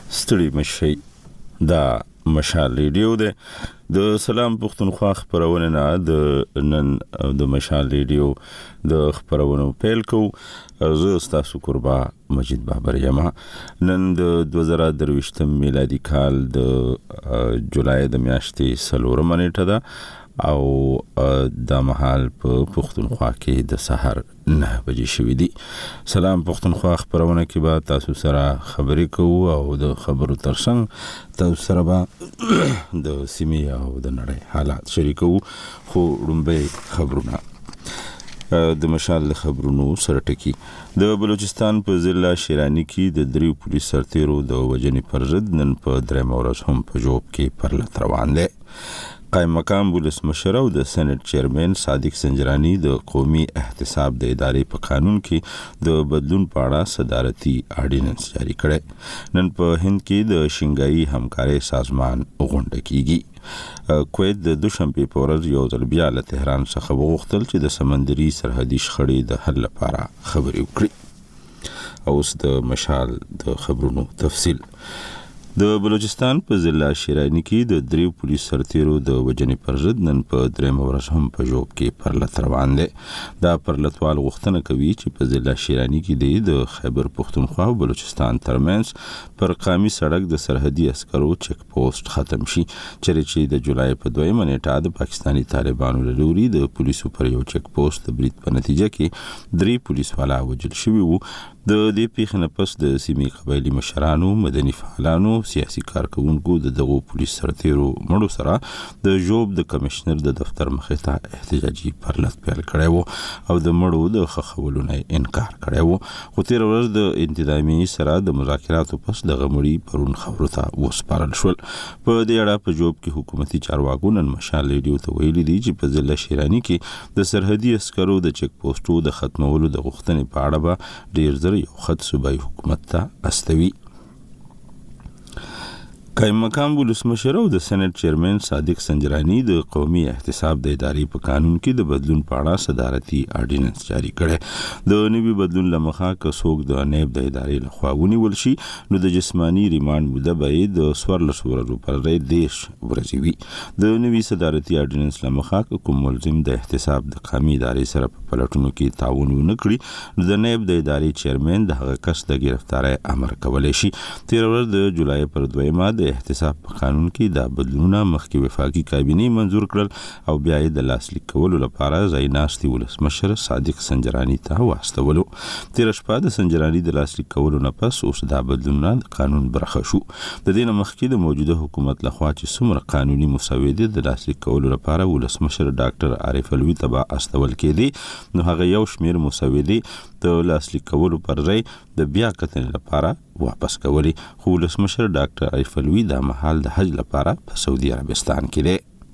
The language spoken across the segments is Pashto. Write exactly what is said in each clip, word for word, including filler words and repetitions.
ستړي مشي دا مشال ریډیو ده د سلام پښتونخوا خبرونه نه د نن د مشال ریډیو د خبرونو پیل کو زه تاسو قربا مجید بابر یم. نن د دوه زره درویشتم میلادي کال د جولای د میاشتې څلورمه نیټه ده او د مهال په پښتونخوا کې د سحر نه بجې شوې دي. سلام پښتونخوا خبرونه کې به تاسو سره خبرې کوو او د خبرو ترڅنګ تاسو سره به د سیمې او د نړۍ حالات شریکو. خو لومبه خبرونه د مشال خبرونو سره ټکی د بلوچستان په ضلع شیرانی کې د دریو پولیس سرتیرو د وجنې پر ضد نن په درېم ورځ هم په جوب کې پرلط روان دي. قائم مقام ولس مشر او د سېنات چیرمن صادق سنجرانی د قومي احتساب د ادارې په قانون کې د بدلون په اړه صدارتي اډیننس جاری کړي. نن په هند کې د شنګایي همکاري سازمان غونډه کیږي. کویت د دوشنبه په ورځ یو ځل بیا له تهران څخه وغوښتل چې د سمندري سرحدي شخړې د حل لپاره خبرې وکړي. اوس د مشال د خبرونو تفصیل. د بلوچستان په ضلع شیرانی کې د دریو پولیس سرتیرو د وجنې پر ضد نن په درېم ورځ هم په جوب کې پرلط روان دي. دا پرلطوال غوښتنه کوي چې په ضلع شیرانی کې د خیبر پښتونخوا او بلوچستان ترمنځ پر قامي سړک د سرحدي عسکرو چک پوسټ ختم شي، چې د جولای په دویمه نیټه د پاکستاني طالبانو له لوري د پولیسو پر یو چک پوسټ د برید په نتیجه کې درې پولیس والا وژل شوي وو. د دې پیښې نه پس د سیمې قبایلي مشرانو، مدني فعالانو، سیاسي کارکونکو د دغو پولیس سرتیرو مړو سره د جوب د کمشنر د دفتر مخې ته احتجاجي پرلط پیل کړی وو او د مړو د ښخولو نه انکار کړی وو. خو تېره ورځ د انتظامیې سره د مذاکراتو پس دغه مړي پرون خبرو ته وسپارل شول. په دې اړه په جوب کې حکومتي چارواکو نن مشال ریډیو ته ویلي دي چې په ضلع شیرانی کې د سرحدي عسکرو د چک پوسټو د ختمولو د غوښتنې په اړه به ډېر زر یو خط صوبایي حکومت ته استوي. قائم مقام ولس مشر او د سېنات چیرمن صادق سنجرانی د قومي احتساب د ادارې په قانون کې د بدلون په اړه صدارتي اډیننس جاری کړي. د نوي بدلون لمخه که څوک د نیب د ادارې لخوا ونیول شي نو د جسمانی ریماند موده به د څوارلس ورځو پر ځای دېرش ورځې وي. د نوي صدارتي اډیننس لمخه که کوم ملزم د احتساب د قومي ادارې سره په پلټونو کې تعاون ونه کړي نو د نیب د ادارې چیرمن د هغه کس د ګرفتارۍ امر کولی شي. تېره ورځ د جولای پر دویمه د احتساب په قانون کې دا بدلونونه مخکې وفاقي کابینې منظور کړل او بیا یې د لاسلیک کولو لپاره ځای ناستي ولسمشر صادق سنجرانی ته واستولو. تېره شپه د سنجرانی د لاسلیک کولو نه پس اوس دا بدلونونه د قانون برخه شو. د دې نه مخکې د موجوده حکومت لخوا چې څومره قانوني مسودې د لاسلیک کولو لپاره ولسمشر ډاکټر عارف علوي ته به استول کېدې نو هغه یو شمېر مسودې د لاسلیک کولو پر ځای د بیا کتنې لپاره واپس کولی. خو ولسمشر ډاکټر عارف علوي دا مهال د حج لپاره په سعودي عربستان کې دی.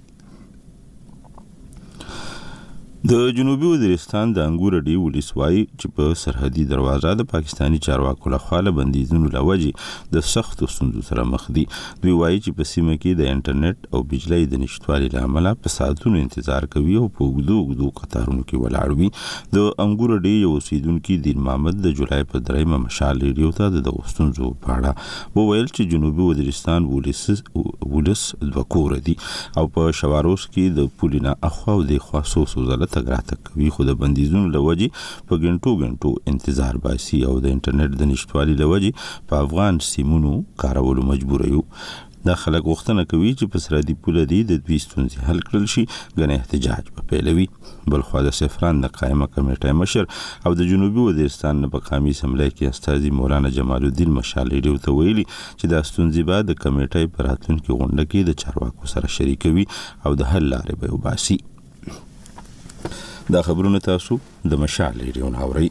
د جنوبي وزیرستان د انګور ډي ولسوالۍ چې په سرحدي دروازه د پاکستاني چارواکو لخوا له بندیزونو له وجې د سختو ستونزو سره مخ دي. دوی وایي چې په سیمه کې د انټرنیټ او بجلۍ د نشتوالي له امله په ساعتونو انتظار کوي او په اوږدو اوږدو قطارونو کې ولاړ وي. د انګور ډي یو اوسیدونکي دین محمد د جولای په درېیمه مشال ریډیو ته د دغو ستونزو په اړه وویل چې جنوبي وزیرستان ولس دوه کوره دي او په شواروس کې د پولې نه اخوا او دېخوا څو څو ځله تګ راتګ کوي، خو د بندیزونو له وجې په ګنټو ګنټو انتظار باسي او د انټرنیټ د نشتوالي له وجې په افغان سیمونو کارولو مجبور یو. دا خلک غوښتنه کوي چې په سرحدي پوله دي د دوی ستونزې حل کړل شي، ګنې احتجاج به پیلوي. بلخوا د سفران د قائمه کمیټې مشر او د جنوبي وزیرستان نه په قومي اسمبلی کې استازي مولانا جمال الدین مشال ریډیو ته ویلي چې دا ستونزې به د کمیټې په راتلونکي غونډه کې د چارواکو سره شریکوي او د حل لارې به وباسي. دا خبرونه تاسو د مشال ریډیو نه اورئ.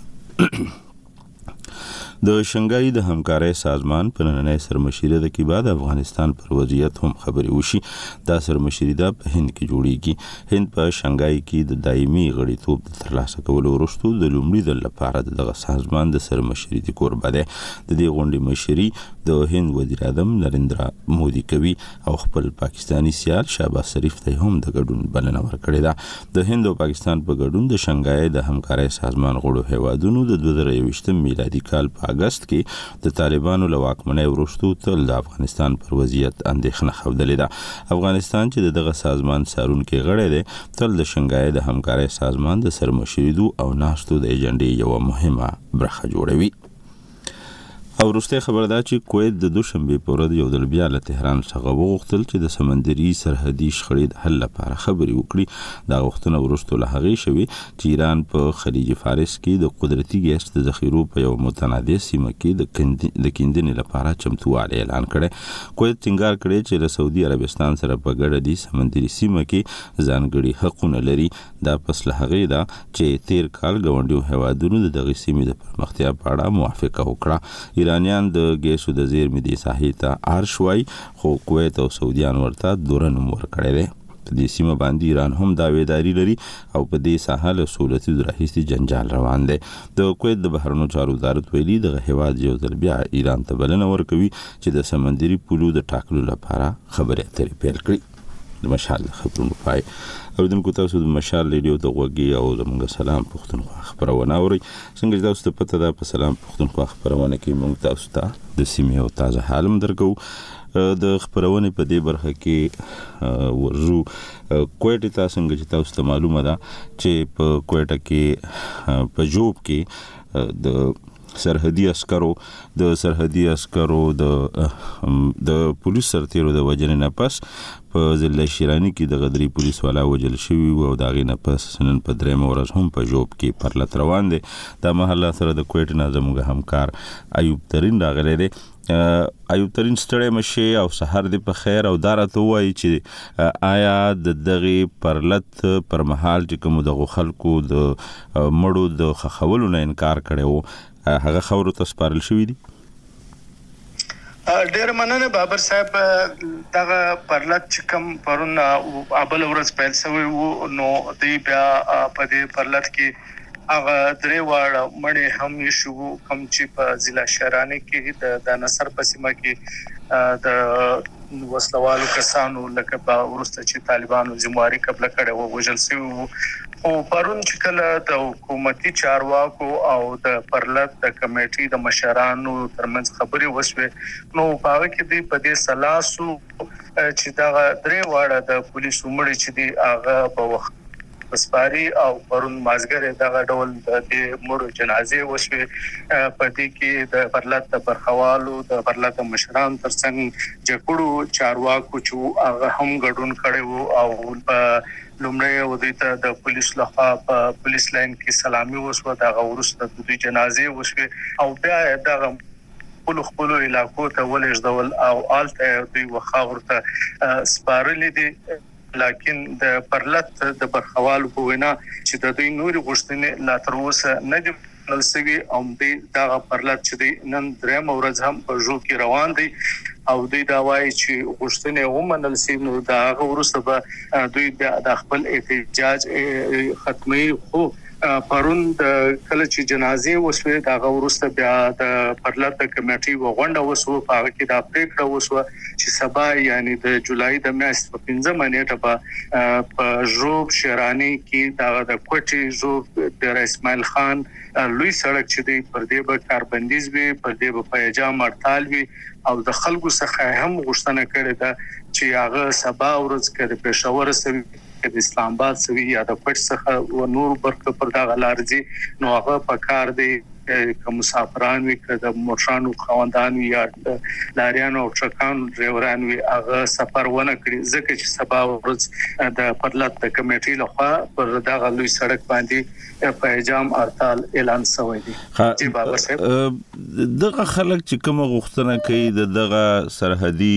د شنګای د همکارۍ سازمان په نننۍ سرمشري د کې بعد افغانستان پر وضعیت هم خبرې وشي. دا سرمشري د هند کې جوړیږي. هند په شنګای کې د دایمي غړیتوب د ترلاسه کولو وروسته د لومړي ځل لپاره دغه سازمان د سرمشري د کوربه دی. د دې غونډې مشري د هند وزیر اعظم نریندرا مودي کوي او خپل پاکستانی سیال شهباز شریف ته هم د ګډون بلنه ورکړې ده. د هند او پاکستان په ګډون د شنګای د همکارۍ سازمان غړو هیوادونو د دوه زره یوویشتم میلادي کال په اگست کې د طالبانو له واکمنۍ وروسته تل د افغانستان پر وضعیت اندېښنه ښودلې ده. افغانستان چې دغه سازمان څارونکي غړی دی تل د شنګهای د همکارۍ سازمان د سرمشریدو او ناستو د ایجنډې یوه مهمه برخه جوړوي. او وروسته خبر ده چې کویت د دوشنبه په ورځ یو ځل بیا له تهران څخه وغوښتل چې د سمندري سرحدي شخړې د حل لپاره خبرې وکړي. دا غوښتنه وروسته له هغې شوې چې ایران په خلیج فارس کې د قدرتي ګیس د ذخیرو په یو متنازع سیمه کې د کیندنې لپاره چمتووالی اعلان کړی. کویت ټینګار کړی چې له سعودي عربستان سره په ګډه د سمندري سیمه کې ځانګړي حقونه لري. دا پس له هغې ده چې تیر کال ګاونډیو هیوادونو د دغې سیمې د پرمختیا په اړه موافقه وکړه. ایرانیان د ګیسو د زیرمې دې ساحې ته ارش وایي، خو کویت او سعودیان ورته دوره نوم ورکړی دی. په دې سیمه باندې ایران هم دعویداري لري او په دې ساحه له څو لسیزو راهیسې جنجال روان دی. د کویت د بهرنیو چارو وزارت ویلي دغه هیواد یو ځل بیا ایران ته بلنه ورکوي چې د سمندري پولو د ټاکلو لپاره خبرې اترې پیل کړي. د مشال خبرونو پای اوریدونکو تاسو د مشال ریډیو د غوږی او زموږ سلام پښتونخوا خبرونه اورئ. څنګه تاسو ته پته ده په سلام پښتونخوا خبرونه کې موږ تاسو ته د سیمې او تازه حالم درکو. د خبرونه په دې برخه کې ورزو کویټ ته څنګه چې تاسو ته معلومه ده چې په کویټ کې په جوب کې د سرحدي عسکرو د سرحدي عسکرو د د پولیس سرتیرو د وجنې نه پس په ضلع شیرانی کې د غدری پولیس والا وجل شوی او دا غي نه پس نن په درېمه ورځ هم په جوب کې پرلط روان دي. د محله سره د کویټ نه زموږ همکار ایوب ترين راغلی دی. ایوب ترين ستړی مشه او سحر دی په خیر او دارته وایي چې آیا د دغه پرلط پر مهال چې کوم دغه خلکو د مړو د خخولو نه انکار کړي هغه خبرو ته سپارل شوې دي؟ ډېر مننه بابر صاحب. دغه پرلط چې کوم پرون ابل ورځ پیل شوی وو نو دی بیا په دې پرلط کې هغه درې واړه مړي هم شو کوم چې په ضلع شیرانی کې د نصر په سیمه کې د وسلوالو کسانو لکه په ورسته چې طالبانو ذمہواری قبل کړي وو وجل شوی. او پرون چې کله د حکومتي چارواکو او د پرلط د کمیټې د مشرانو ترمنځ خبرې وشوه نو په هغه کې د په دې سلاسو چې دا درې واړه د پولیسو مړي چې دی هغه په وخت بسپاری او پرون مازګر دغه ډول د مړو جنازې وشوه. په دې کې د پرلط د برخوالو د پرلط مشران ترڅنګ جګړو چارواکو چې هغه هم ګډون کړي وو او په لومړی ودیته د پولیس لخوا په پولیس لاین کې سلامي وشوه. د غورسته د دوی جنازې وشوه او بیا دغه خپل خپل علاقو ته ولېږدول او آلته دوی وخاورته سپارلې دي. لکن د پرلط د برخوالو په وینا چې د دوی نوري غوښتنې لا تر اوسه نه دي منل شوي او دغه پرلط چې دی نن درېمه ورځ هم په جو کې روان دی او دوی دا وایي چې غوښتنې ومنل شي نو دا هغه وروسته به دوی د خپل احتجاج ختمي. خو پرون د کله چې جنازې وشوه دا غوړسته بیا د پرلط د کمیټې وغونډه وشوه په هغه کې دا پریکړه وشوه چې سبا یعنی د جولای د میاشتې په پنځمه نیټه به په جوب شیرانی کې دا د کوټي جوب د اسماعیل خان لوی سړک چې دی پر دې به کاربندیز وي پر دې به پیجام هړتال وي او د خلکو څخه هم غوښتنه کړې ده چې هغه سبا ورځ کې پېښور سره د اسلام آباد سوي یا د پټ څخه و نور برخه پر دا غلارځي نو هغه په کار دی کوم مسافران وي کده موټرانو خواندان وي یا لاریانو او ټرکانو ډرایوران وي هغه سفر ونه کړي ځکه چې سبا ورځ د پرلط د کمیټې لخوا پر دا غلوي سړک باندې پیجام هړتال اعلان شوی دی. جی بابا صاحب دغه خلک چې کوم غوښتنه کوي د دغه سرحدي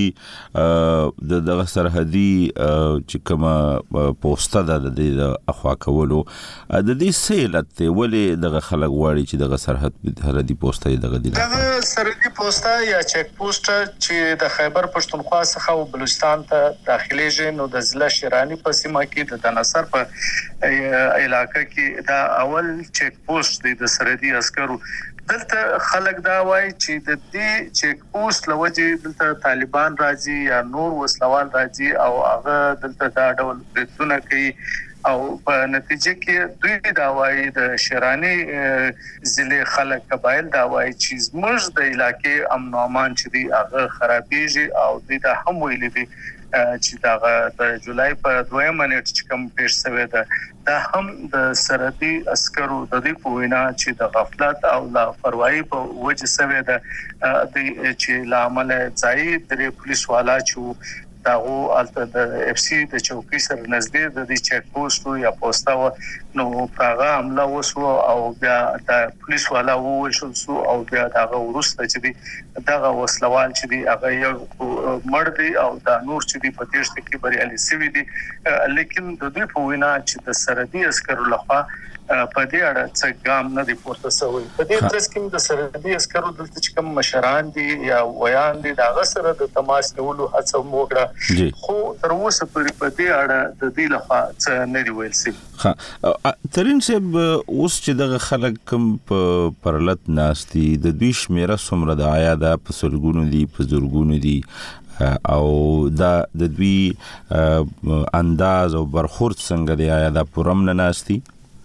د دغه سرحدي چې کوم پوسټه ده د دې اخوا کولو د دې سیلت ولې دغه خلک واړي چې دغه سرحدي پوسټه دغه دي دغه سرحدي پوسټه یا چک پوسټ چې د خیبر پښتونخوا څخه او بلوچستان ته داخليږي نو د ضلع شیرانی په سیمه کې د نصر په علاقې کې دا اول چک پوسټ دی د سرحدي عسکرو. دلته خلک دا وایي چې د دې چک پوسټ لوجه دلته طالبان راځي یا نور وسلوال راځي او هغه دلته دا ډول برتونه کوي او په نتیجه کې دوی دا وایي د شیرانی ضلع خلک قبایل دا وایي چې زموږ د علاقې امن او امان چې دی هغه خرابېږي او دوی دا هم ویلي دي چې دا د جولای په دویمه نیټه چې کوم پیښ شوې ده دا هم د سرحدي عسکرو د دې په وینا چې د غفلت او لاپروايي په وجه شوې ده د چې لامل ځای د پولیس والا چې داغو الته د اف سي د چوکۍ سره نږدې د دې چک پوسټ یا پوسټاو نو هغه عمله وسو او بیا د پولیس والا ووشل سو او بیا داغه ورسته چې دی دغه وسلوال چې دی هغه یو مړ دی او دا نور چې دی په تېښته کې بریالي شوی دی لیکن د دې په وینا چې د سرحدي عسکرو لخوا په دې اړه څه ګام نه دی پورته شوی په دې ترڅ کې د سرحدي عسکرو دلته چې کوم مشران دي یا ویان دي دا غسر د تماس نیولو هڅه وکړه خو تر اوسه پورې په دې اړه د دې لخوا څه نه دی ویل شوی. ها ترين صاحب اوس چې دغه خلک کوم په پرلط ناشتي د دوی شمیره څومره د آیا د پسلګونو دي په زورګونو دي او دا د دوی انداز او برخورد څنګه دی آیا د پرم نه ناشتي؟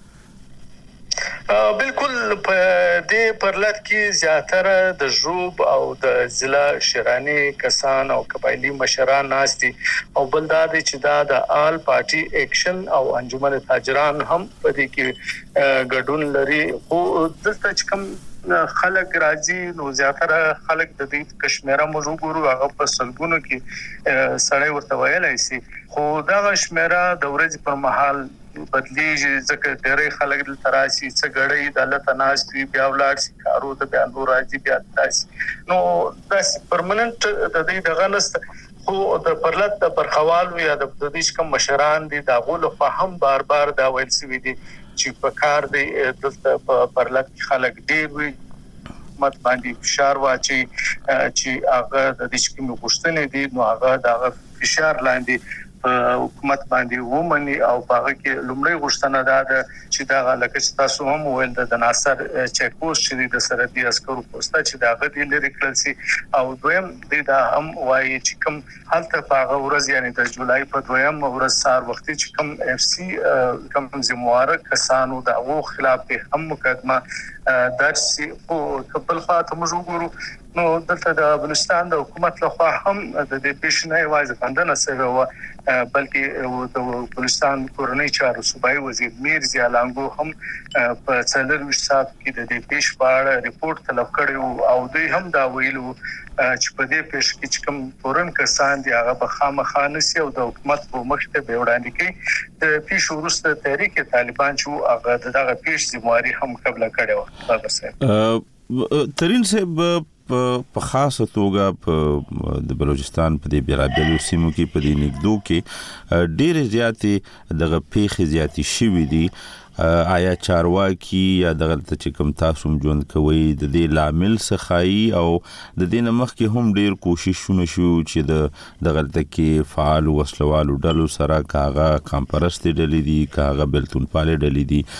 بالکل په دې پرلط کې زیاتره د ژوب او د ضلع شیرانی کسان او قبایلی مشران ناشتي او بل دا چې دا د آل پارټي اکشن او انجمن تاجران هم په دې کې ګډون لري او دلته چې کوم خلک راځي نو زیاتره خلک د دې کشمیره موږ ګورو هغه په سلګونو کې سړی ورته ویلای شي خو دا شمیره د ورځې پر مهال بدلیږي ځکه ډېرې خلک د تراسي څه غړې د الله تناسي بیا ولار سي کارو د بیا نور راځي بیا تاسي نو داس پرمننت د دې دغه نست خو د پرلط د برخوالو یا د دې کوم مشران دي دا غول فهم بار بار دا ویل سوي دي چې په کار دی د پرلط خلک ډېر وي مت باندې فشار واچي چې هغه د دې کوم غوښتنې دي نو هغه د فشار لاندې حکومت باندې ومني او هغه کې لومړی غوښتنه ده چې دا لکه تاسو هم ویل د ناصر چک پوسټ چې د سرحدي عسکرو پوسټه چې دا غدي لري کړل سي او دویم دا هم وایي چې کوم هلته په هغه ورځ یعنی د جولای په دویم ورځ سار وخت چې کوم اف سي کوم زمواره کسانو د هغو خلاف هم مقدمه درسي او خپل خاطر موږ وګورو نو دلته د بلوچستان د حکومت لخوا هم د دې پیښنې واځ بندنه شوی و بلکې د بلوچستان کورنۍ چارو صوبایي وزیر میر ضیاء لانګو هم په څلور ساعت کې د دې پیښ په اړه ریپورت طلب کړی او دوی هم دا ویلو چې په دې پیښ کې کوم تورن کسان دي هغه په خامخانه سي او د حکومت په مخ ته به وړاندې کوي د پیښ وروسته تحریک طالبان چې هغه دغه پیښ ذمہواری هم قبل کړو بابر صاحب ترين صاحب په خاصه توګه په د بلوچستان په دې بیلابیلو سیمو کې په دې نګدو کې ډېر زیاتې دغه پیښې زیاتې شوې دي آیا چارواکي یا دغه چې کوم تاسو ژوند کوي د دې لامل څخه او د دې نمخ کې هم ډېر کوششونه شو چې د دغه کې فعال وسلوالو ډلو سره کاغه کمپرست ډلې دي کاغه بلتون پاله ډلې دي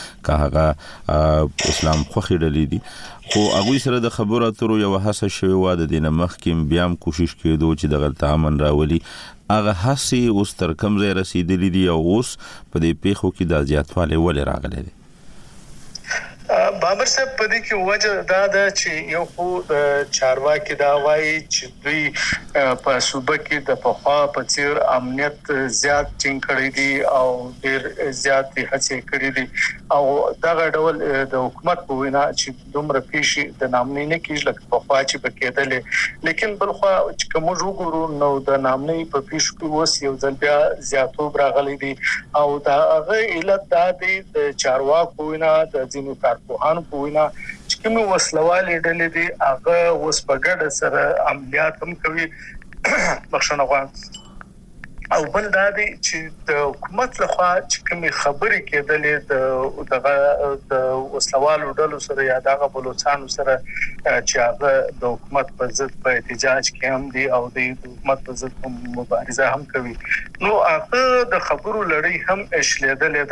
کاغه اسلام خوخي ډلې دي خو هغه سره د خبرو اترو یو هڅه شوی و د دې نمخ کې بیا هم کوشش کېدو چې دغه تامن راولي هغه هڅه اوس تر کوم ځای رسیدلې دي او اوس په دې پیښو کې د زیاتوالی ولې راغلی دی بابر صاحب په دې کې وجه دا ده چې یو خو د چارواکي دا وایي چې دوی په صوبه کې د پخوا په څیر امنیت زیات ټینګ کړی دي او ډېر زیات هڅې کړې دي او دا ډول د حکومت په وینا چې دومره پیښې د نامنۍ نه کېږي لکه پخوا چې بکېدلې لیکن بلخوا چې کوم وګورو نو د نامنۍ په پیښو کې اوس یو ځل بیا زیاتوب راغلی دي او دا هغه علت دا دی د چارواکو وینا د ځینو کارپوهانو په وینا چې کوم وسلوالې ډلې دي هغه اوس په ګډه سره عملیات هم کوي بخښنه غواړم او بل دا دی چې د حکومت لخوا چې کومې خبرې کېدلې د دغه د وسلوالو ډلو سره یا دغه بلوچستانو سره چې هغه د حکومت په ضد په احتجاج کې هم دي او د حکومت په ضد مبارزه هم کوي نو هغه د خبرو لړۍ هم اشلېدلې ده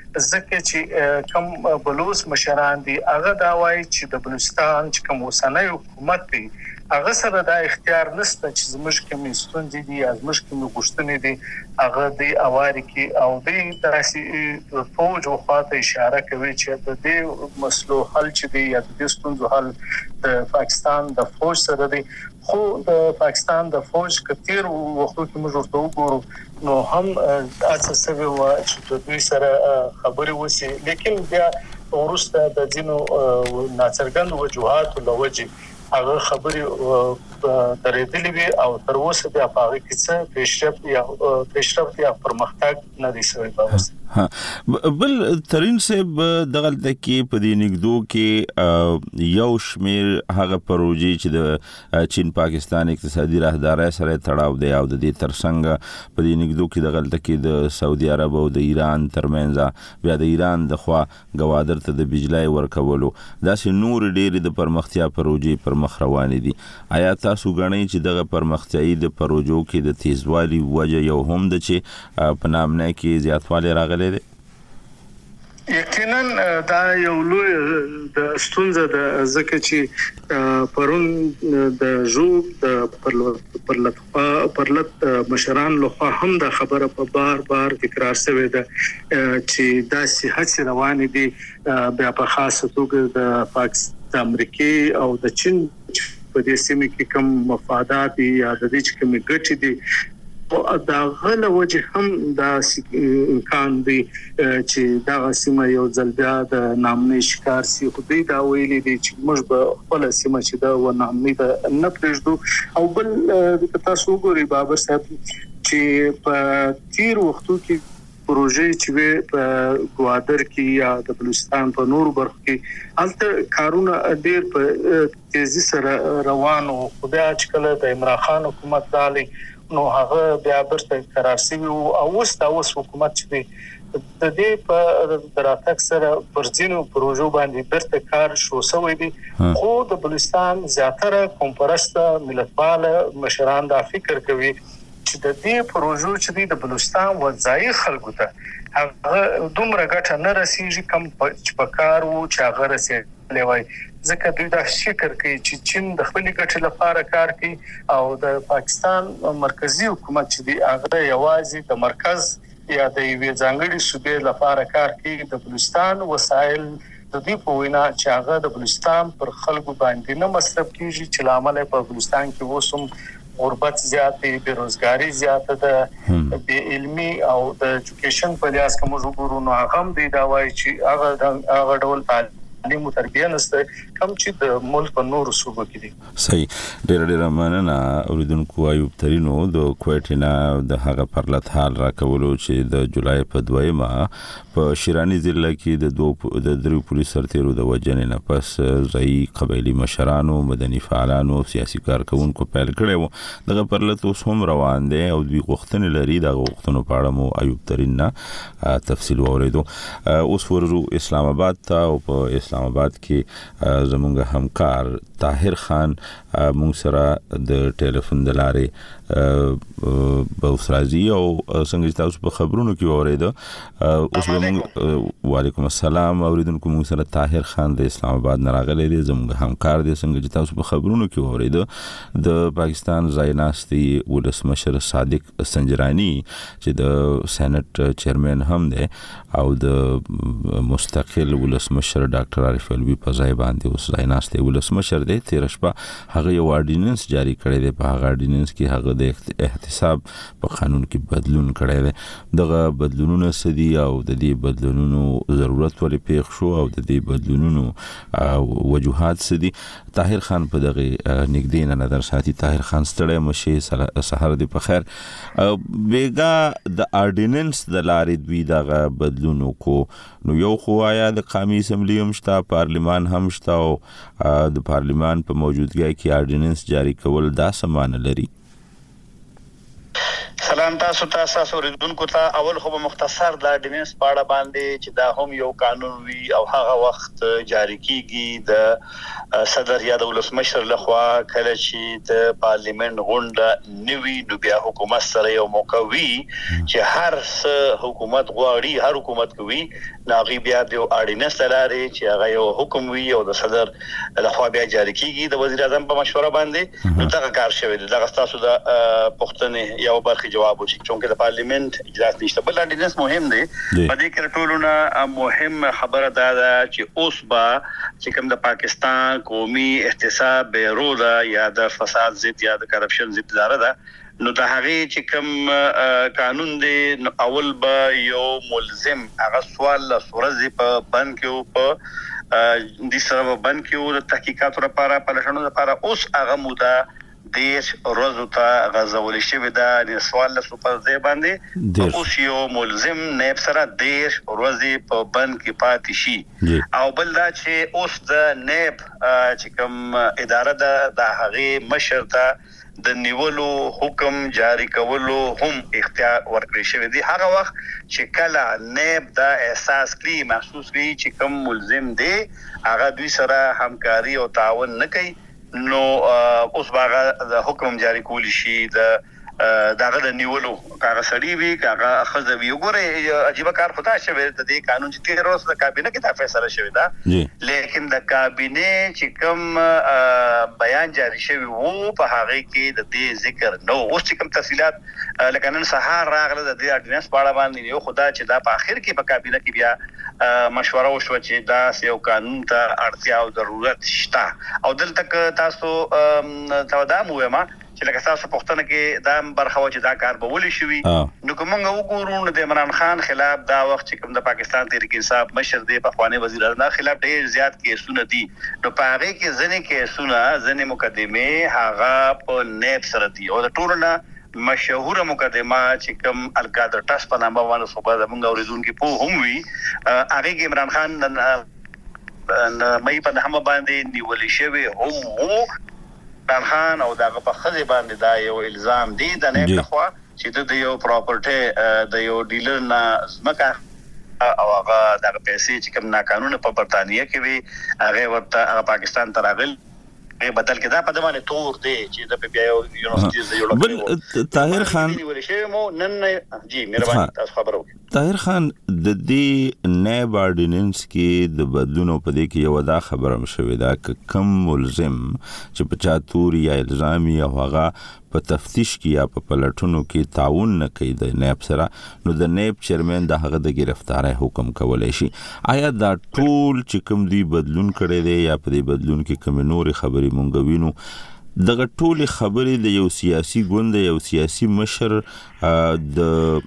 ځکه چې کم بلوچ مشران دي هغه دا وایي چې د بلوچستان چې کوم اوسنۍ حکومت دی هغه سره دا اختیار نشته چې زموږ کوم ستونزې دي یا زموږ کوم غوښتنې دي هغه د اواري کې او د تاسو فوج او خاطر اشاره کوي چې د دې مسلو حل چې دی یا د ستونزو حل د پاکستان د فوج سره دی خو د پاکستان د فوج کتیر وختو کې موږ ورته وګورو نو هم اساسي و چې دوی سره خبري وسی لیکن بیا ورسته د دینو ناڅرګند وجوهات لوجه هغه خبري درېدلې وي او تر اوسه بیا په هغه کې څه پیشرفت یا پیشرفت یا پرمختګ نه دي شوی باوس ها بل ترين سب دغه تکي په دې نګدو کې یو شمیر هغه پروژې چې د چین پاکستان اقتصادي راهداري سره تړاو دی او د دې ترڅنګ په دې نګدو کې دغه تکي د سعودي عرب او د ایران ترمنځ بیا د ایران د خوا غوادر ته د بجلی ورکولو داسې نور ډېری د پرمختیا پروژې پر مخ روان دي آیا تاسو غنئ چې دغه پرمختیايي د پروژو کې د تیزوالي وجه یو هم د چې په نامنه کې زیاتوالی راغلی دی یقینا دا یو لوی د ستونزه د ځکه چې پرون د ژوب د پرلط پرلط مشران لخوا هم د خبره په بار بار تکرار شوی ده چې دا سیاست روان دي بیا په خاصه توګه د پاکستان امریکای او د چین په دې سیمه کې کوم مفادات یا د دې کوم ګټې دي دا غل وجه هم دا امکان دی چې دا سیمه یو ځل بیا د نامنې شکار سي خو دې دا ویلي دي چې موږ به خپل سیمه چې دا و نامنې د نه پرېږدو او بل تاسو ګوري بابر صاحب چې په تیر وختو کې پروژې چې په ګوادر کې یا د بلوچستان په نور برخو کې الته کارونه ډېر په تیزی سره روان او خدای اچکل د عمران خان حکومت دالي نو هغه بیا برته قرار شوی او اوس دا اوس حکومت چې د دې په دراتک سره پرځینو پروژو باندې برته کار شو سوی دي خو د بلوچستان زیاتره کومپرست ملتپال مشران دا فکر کوي چې د دې پروژو چې د بلوچستان وځای خلکو ته هغه دومره ګټه نه رسیږي کم په کار وو چې هغه رسیږي لوي ځکه دوی دا فکر کوي چې چین د خپل ګټې لپاره کار کوي او د پاکستان مرکزی حکومت چې دی هغه یوازې د مرکز یا د یوې ځانګړي صوبې لپاره کار کوي د بلوچستان وسایل د دې په وینا چې هغه د بلوچستان پر خلکو باندې نه مصرف کیږي چې لامل په بلوچستان کې وسوم غربت زیاته بیروزګاری زیاته ده د علمي او د ایجوکیشن په لحاظ کې موږ وګورو نو هغه هم دی دا وایي چې هغه هغه ډول تعلیم او تربیه نشته کوم چې د ملک په نورو صوبو کې دي صحیح ډېر ډېر مننه اوریدونکو ایوب ترینو د کوټینا د هغه پرلط حال راکولو چې د جولای په دویمه په شیرانی ضلع کې د دوه د درو پولیس سرتیرو د وجنې نه پس ځای قبایلی مشرانو مدني فعالانو سیاسي کارکونکو پیل کړو دغه پرلط اوس هم روان دي او دوی غوښتنې لري د غوښتنو په اړه مو ایوب ترین نه تفصیل اوریدو اوس ورو اسلام آباد ته او په اسلام آباد کې زمونږ همکار طاهر خان مونږ سره د ټلیفون د لارې بوسرازي او څنګه تاسو په خبرونو کې اوریدو اوس مونږ وعلیکم السلام اوریدونکو مونږ سره طاهر خان د اسلام آباد نه راغلی دی زمونږ همکار دی څنګه تاسو په خبرونو کې اوریدو د پاکستان ځایناستي ولسمشر صادق سنجرانی چې د سېنات چیرمن هم دی او د مستقل ولسمشر ډاکټر عارف الوی په ځای باندې اوس ځایناستي ولسمشر دی تیر شپه هغه یو اورډیننس جاری کړی دی په هغه اورډیننس کې هغه د احتساب په قانون کې بدلون کړی دی دغه بدلونونه سدي او د دې بدلونونو ضرورت ولې پیښ شو او د دې بدلونونو وجوهات سدي طاهر خان په دغه نګدې نه نظر ساتي طاهر خان ستړی مشه سحر دی په خیر بیګا د اورډیننس د لارې دوی دغه بدلونو کو نو یو خوایا د قومي اسمبلی هم شته پارلیمان هم شته او د پارلیمان په موجودګۍ کې اورډیننس جاری کول دا سمانه لري سلام تاسو ته تاسو ورېدونکو ته. اول خو مختصر د اډیننس په اړه باندې چې دا هم یو قانون وي او هغه وخت جاری کیږي د صدر یا د ولسمشر لخوا کله چې د پارلیمنت غونډه نوي نو بیا حکومت سره یو موقع وي چې هر څه حکومت غواړي هر حکومت کوي ناغي بیا د اډیننس لاري چې هغه یو حکم وي او د صدر لخوا بیا جاری کیږي د وزیر اعظم په مشوره باندې. نو دا کار شوی دی. دا تاسو د پښتنې یو برخه جواب وشي چې د پارلیمنت اجلاس نشته. بل اډیننس مهم دی. په دې کې ټولونه مهم خبره دا ده چې اوس با چې کوم د پاکستان قومي احتساب بیرودا یا د فساد ضد یا د کرپشن ضد اداره ده نو د هغه چې کوم قانون دی اول به یو ملزم هغه سوال سورزي په بند کې په د سره بند کې د تحقیقاتو لپاره په لښنو لپاره اوس هغه موده دیش روزو ته غزول شوی دا د سوال له سپر ځای باندې اوس یو ملزم نیب سره دیش روزي په بند کې پاتې شي. او بل دا چې اوس د نیب چې کوم اداره ده د هغه مشر ته د نیولو حکم جاری کولو هم اختیار ورکړی شوی دی. هغه وخت چې کله نیب دا احساس کړي محسوس کړي چې کوم ملزم دی هغه دوی سره همکاري او تعاون نه کوي نو اوس باغه د حکم جاری کولی شي د داغه د نیولو کاغه سړی وی کاغه خزوی وګوره عجیب کار خدا شوی د دې قانون چې تیر روز د کابینه کې دا فیصله شوی دا لیکن د کابینه چې کوم بیان جاری شوی وو په هغه کې د دې ذکر نو اوس چې کوم تفصيلات لکه نن سهار راغله د دې اډیننس په اړه باندې یو خدا چې دا په اخر کې په کابینه کې بیا مشوره وشو چې دا یو قانون ته اړتیا او ضرورت شته. او دلته تاسو ته دا مو ما چې لکه تاسو پښتنه کې دا برخه و چې دا کار به ولي شوی نو کومه وګورو نو د عمران خان خلاف دا وخت چې کوم د پاکستان تحریک انصاف مشر دی په خواني وزیر اعظم خلاف ډیر زیات کیسونه دي نو په هغه کې ځنې کیسونه ځنې مقدمه هغه په نیب سره دي او د ټولنه مشهور مقدمه چې کوم القادر ټاس په نامه باندې صوبه زمونږ اوریدونکو په هم وی هغه کې عمران خان نه مې په هم باندې نیولې شوی هم هو عمران خان او دغه په خزي باندې دا یو الزام دی د نه لخوا چې د یو پراپرټي د یو ډیلر نه زمکه او هغه د پیسې چې کوم ناقانونه په برتانیې کې وی هغه ورته پاکستان ته راغل بدل کې دا په دمانه تور دی چې د بیا یو یونیورسيټي یو بل طاهر خان نن جی مهرباني تاسو خبرو طاهر خان د دې نیب اډیننس کې د بدلونو په دې کې یو دا خبره مشوي دا کم ملزم چې په چاتوري یا الزامي او هغه په تفتیش کې یا په پلټونو کې تعاون نه کوي د نیب سره نو د نیب چیرمن د هغه د گرفتارۍ حکم کولای شي. آیا دا ټول چې کوم دی بدلون کړي دی یا په دې بدلون کې کوم نور خبري مونږ وینو دغه ټول خبري د یو سیاسي ګوند یو سیاسي مشر د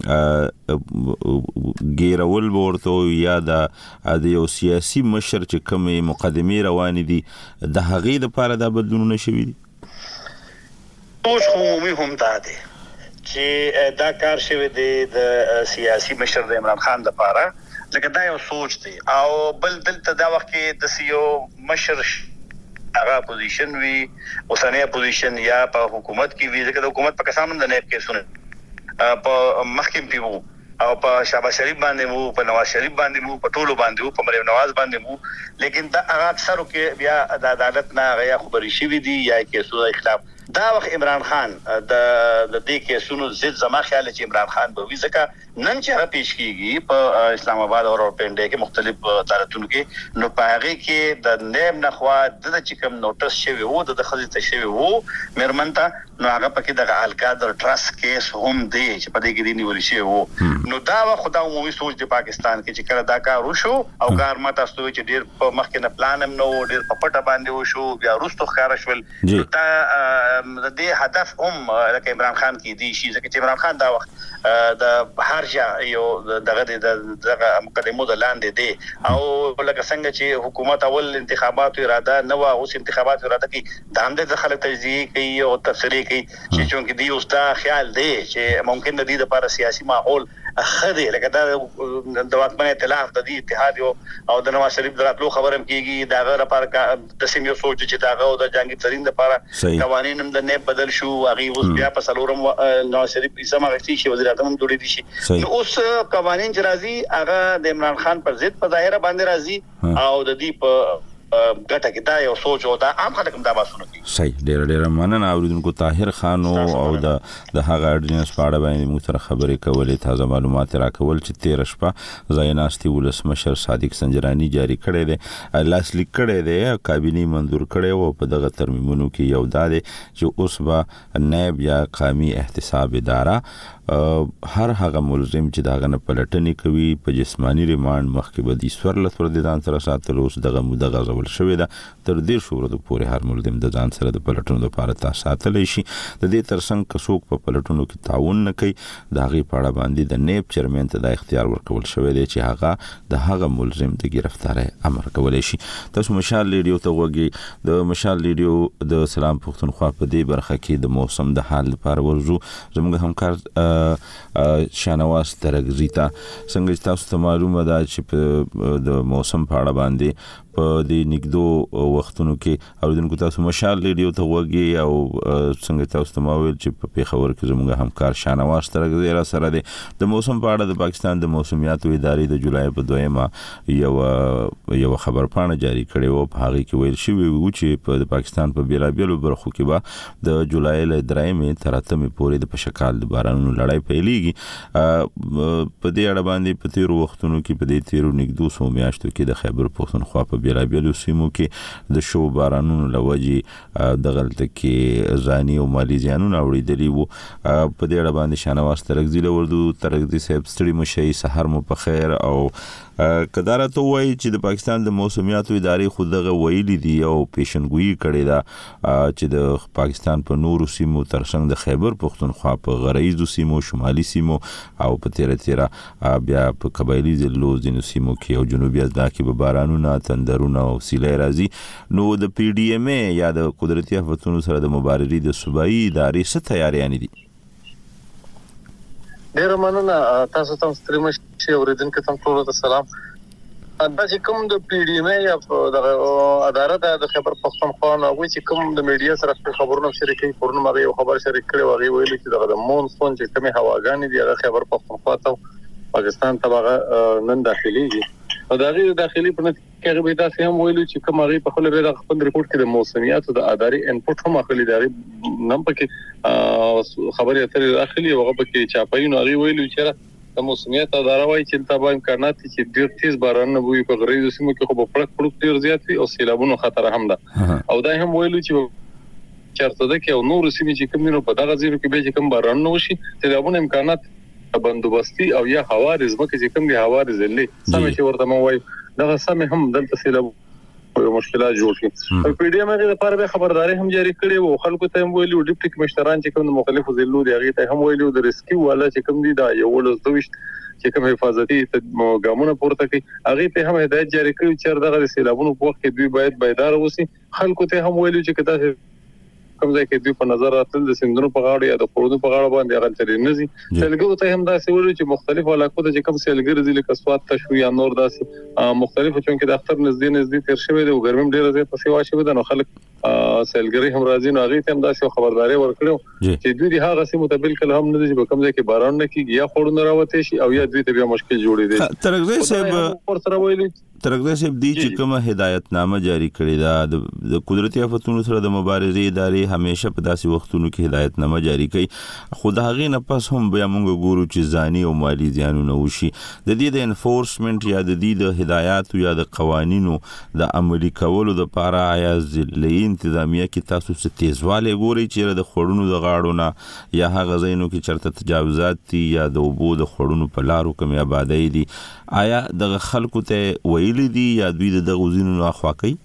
ګیرول ورته یا د یو سیاسي مشر چې کوم مقدمه روان دي د هغې لپاره د بدلونونه شوي دي. اوس عمومي هم دا دی چې دا کار شوی دی د سیاسي مشر د عمران خان لپاره لکه دا یو سوچ دی او بل دلته دا وخت کې د سیو مشر هغه پوزیشن وی اوسنۍ پوزیشن یا په حکومت کې وی ځکه د حکومت په کسانو د نیب کې سونه په محکم پیو او په شهباز شریف باندې وو په نواز شریف باندې وو په ټولو باندې وو په مریم نواز باندې وو لیکن دا هغه اکثر کې بیا د عدالت نه غیا خبري شوی دی یا کیسو خلاف دا وخت عمران خان د د دې کیسونو ضد زما خیال چې عمران خان به وی ځکه نن چې هغه پیش کیږي په اسلام آباد او پنډه کې مختلف عدالتونو کې نو پاره کې د نیب نخوا د چې کوم نوټس شوی وو د خزي ته شوی وو مرمنته نو هغه پکې د القادر ټرست کیس هم دی چې په دې کې دی نیول شوی وو نو دا خدا عمومي سوچ د پاکستان کې چې کله دا کار وشو او کار ماته ستوي چې ډیر په مخکې نه پلان هم نو ډیر په پټه باندې وشو بیا وروسته ښکار شول دا د دې هدف هم لکه عمران خان کې دی شي ځکه چې عمران خان دا وخت د هرجا یو دغه دغه مقدمو د لاندې دی او لکه څنګه چې حکومت اول انتخابات اراده نو اوس انتخابات اراده کوي د همدې د خلک تجزیه کوي او تفسیری کوي چې چونکه دی اوس دا خیال دی چې ممکن د دې لپاره سیاسي ماحول خدي لکه دا د واکمن ائتلاف د دې اتحاد او د نواز شریف دراتلو خبرم کیږي دا غره لپاره د سیمې سوچ چې دا غو د جنگي ترين لپاره قوانين هم د نه بدل شو هغه اوس بیا په سلورم نواز شریف اسما غشتي شي وزیر اعظم جوړې دي شي نو اوس قوانين چې راځي هغه د عمران خان پر ضد په ظاهر باندې راځي او د دې په ګټه کې دا یو سوچ او دا عام خلک هم دا باسونه کوي. صحیح ډیر ډیر مننه اوریدونکو طاهر خان او د د هغه اډینس په اړه باندې موږ سره خبرې کولې تازه معلومات راکول چې تیر شپه ځایناستي ولسمشر صادق سنجرانی جاری کړی دی لاسلیک کړی دی کابینه منظور کړی او په دغه ترمیمونو کې یو دا دی چې اوس به نائب یا قومي احتساب اداره هر هغه ملزم چې داغه نه پلټنې کوي په جسمانی ریماند مخکې به د سورلت پر د ځان سره ساتل اوس دغه موده غزول شوې ده تر دې شورو پورې هر ملزم د ځان سره د پلټنو لپاره تاسو ساتلی شي د دې ترڅنګ کڅوک په پلټنو کې تعاون نه کوي داغه پاړه باندې د نیب چیرمن ته د اختیار ورکول شوې دی چې هغه د هغه ملزم د گرفتاری امر کولای شي. تاسو مشال ریډیو ته وګورئ د مشال ریډیو د سلام پښتونخوا په دې برخه کې د موسم د حال لپاره ورزو زموږ همکار شانواز ترغزی ته څنګه تاسو ته معلومه ده چې په د موسم په اړه باندې په دې نګدو وختونو کې اوریدونکو تاسو مشال ریډیو ته وګورئ او څنګه تاسو ته ماویل چې په پیښور کې زموږ همکار شانواز ترغزی را سره دی د موسم په اړه د پاکستان د موسمیاتو ادارې د جولای په دویمه یو یو خبر پاڼه جاری کړې و په هغه کې ویل شوی و چې په پاکستان په بیلابیلو برخو کې به د جولای ل درېمې تر اتمې پورې د پشکال د بارانونو لړۍ پیلېږي په دې اړه باندې په تیرو وختونو کې په دې تیرو نګدو سو میاشتو کې د خیبر پښتونخوا په بیلابیلو سیمو کې د شو بارانونو لوجې د غلطه کې ځاني او مالی زیانونه اوریدلي وو په دې اړه باندې شانواز ترغزی له وردو ترغزی صاحب ستړي مشي سحر مو په خیر او کدارته وایي چې د پاکستان د موسمیاتو ادارې خود دغه ویلي دی او پیشنګوئی کړي دا چې د پاکستان په نورو سیمو ترڅنګ د خیبر پښتونخوا په غرایزو سیمو شمالي سیمو او په تیره تیره بیا په قبایلی ضلعو ځینو سیمو کې او جنوبي ازدا کې به بارانونه تندرونه او سیلۍ راځي نو د پی ډی ایم ای یا د قدرتي آفتونو سره د مبارزې د صوبایي ادارې څه تیاریانې دي؟ ډیر مننه تاسو ته ستړي مشي اوریدونکو ته ټول ته سلام. دا چې کوم د پی ډی ایم ای یا د عدالت د خبر پښتونخوا نو چې کوم د میډیا سره خبرونه شریکي پرونه مغه یو خبر شریک کړي وغه ویل چې د مونسون چې کومه هواګانې دی د خبر پښتونخوا ته پاکستان ته هغه نن داخليږي او دا غیر داخلي په کې به دا سم ویلو چې کوم هغه په خپل به خپل ریپورت کې د موسمیاتو د ادارې انپوټ هم اخلي دا نم پکې خبري اترې داخلي او هغه پکې چاپاینو هغه ویلو چې د موسمیات اداره وايي چې تابع امکانات چې ډیر تیز باران نه وي په غریزو سیمو کې خو په پړک پړک ډیر زیات وي او سیلابونو خطر هم ده او دا هم ویلو چې چرته ده کې او نور سیمې چې کوم نو په دغه ځایو کې به چې کوم باران نه وشي سیلابونو امکانات بندوبستي او یا حوارز مکه چې کوم دي حوارز لې سم چې ورته مو وای دا سم هم دلته سیلاب مشکلات جوړ شي او پی ډی ایم ای لپاره به خبرداري هم جاری کړي او خلکو ته هم ویلو ډیپټي کمشنران چې کوم مختلفو ضلعو دی هغه ته هم ویلو د ریسکیو والا چې کوم دي دا یو ولز دویشت چې کوم حفاظتي ګامونه پورته کوي هغه ته هم هدایت جاری کړي چې دغه سیلابونو په وخت کې دوی باید بیدار اوسي خلکو ته هم ویلو چې کدا کوم ځای کې دوی په نظر راتل د سندونو په غاړه یا د خورونو په غاړه باندې هغه ترې نزي سیلګو ته هم دا سوالو چې مختلف علاقو ته چې کوم سیلګر ځل کسوات تشو یا نور داسې مختلفو چونکې د اختر نږدې نږدې تیر شوی دی او ګرمم ډیره زیات په سیوا شوی دی نو خلک سیلګری هم راځي نو هغه ته هم داسې خبرداري ورکړو چې دوی د هغه سیمه ته بالکل هم نه دي چې کوم ځای کې باران نه کیږي یا خورونه راوته شي او یا دوی ته بیا مشکل جوړي دي ترغزی صاحب پر سره ویلي ترغزی صاحب دی چې کومه هدایتنامه جاری کړې ده د قدرتي آفتونو سره د مبارزې ادارې همیشه په داسې وختونو کې هدایتنامه جاری کوي خو د هغې نه پس هم بیا موږ ګورو چې ځاني او مالي زیانونه وشي د دې د انفورسمنت یا د دې د هدایاتو یا د قوانینو د عملي کولو لپاره آیا ضلعي انتظامیه کې تاسو څه تیزوالی ګورئ چې د خړونو د غاړو نه یا هغه ځایونو کې چېرته تجاوزات دي یا د اوبو د خړونو په لارو کومې آبادۍ دي آیا دغه خلکو ته ویلي دي یا دوی د دغه ځینو نه اخوا کوي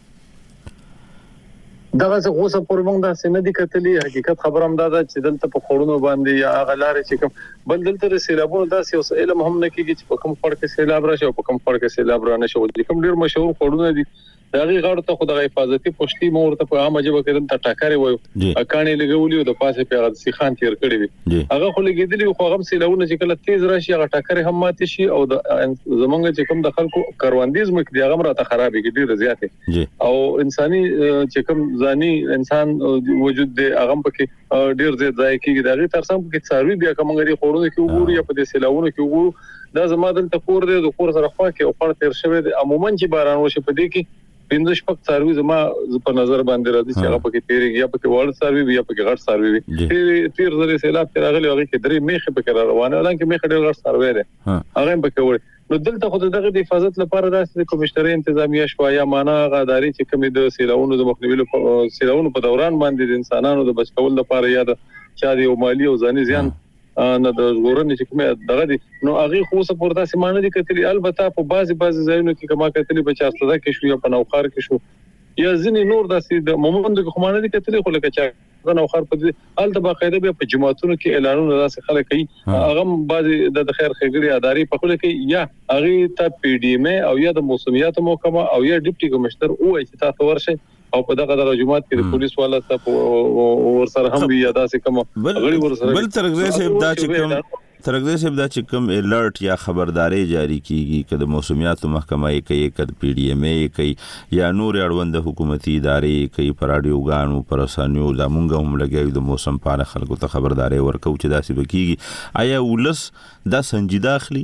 دغه څه اوسه پر موږ دا سن دي کتلی حقیقت خبر هم دا چې دلته په خورونو باندې یا غلارې چې کوم بل دلته سیلابونو داسې اوس علم هم نه کیږي چې په کوم فړ کې سیلاب راشي او په کوم فړ کې سیلاب را نشي او کوم ډیر مشهور خورونه دي دغه غاړه ته خدای حفاظتي پښتي مورته په عامه جبه کې د ټاکاري وایو اکانې لګولې د پاسه پیغام سیخان تیر کړی وي هغه خو لګیدلی خو هغه سیلونه چې کله تیز راشي هغه ټاکاري هم مات شي او د زمونږ چې کوم د خلکو کاروندیز مخ دی هغه راته خرابې کیږي زیاته او انساني چې کوم ځاني انسان وجود دی هغه پکې ډیر زیات ځای کیږي دغه ترڅنګ پکې څاروي بیا کومګري خورونه کې وګوري یا په دې سیلونه کې وګورو دا زما دلته کور دی د کور سره خوا کې او خړ تیر شوی دی عموما چې باران وشي په دې کې پنځه شپږ څاروي زما په نظر باندې راځي چې هغه پکې تیریږي یا پکې وړ څاروي یا پکې غټ څاروي وي تیر زری سیلاب تر هغه لږه کې درې میخه پکې روانه لکه میخه ډېر غټ څاروي دی هغه پکې وړي نو دلته خو دغه د حفاظت لپاره راځي د کمشنري انتظامیه شویا معنا غداري چې کومې د سیلاونو د مخنیوي سیلاونو په دوران باندې د انسانانو د بچکول لپاره یا د چا دی او مالی او ځاني زیان نه د ژغورنې چې کومه دغه دي نو هغه خو څه پورته سیمانه دي کتلی البته په بعضي بعضي ځایونو کې کما کتلی په چارسده کې شو یا په نوخار کې شو یا ځینې نور داسې د مومند کې خمانه دي کتلی خو لکه چا نوخار په دې الته باقاعده به په جماعتونو کې اعلانونه داسې خلک کوي هغه بعضي د خیر خیګړي اداري په خله کې یا هغه ته پی ډی ایم او یا د موسمیات محکمه او یا ډیپټي کمشنر او چې تاسو ورشي او په دغه د جماعت کې د پولیس والا ته ور سره هم وي ادا سي کوم غړي ور سره بل ترغه سي ابدا چې کوم ترغه سي ابدا چې کوم الرټ یا خبرداري جاری کیږي کله موسمیات محکمه یې کوي کله پی ډی ایم یې کوي یا نور اړوند حکومتي ادارې کوي پر اډیوګانو پر اسانیو د مونږ هم لګي د موسم په اړه خلکو ته خبرداري ورکو چې داسې بکیږي آیا ولس دا سنجیده اخلي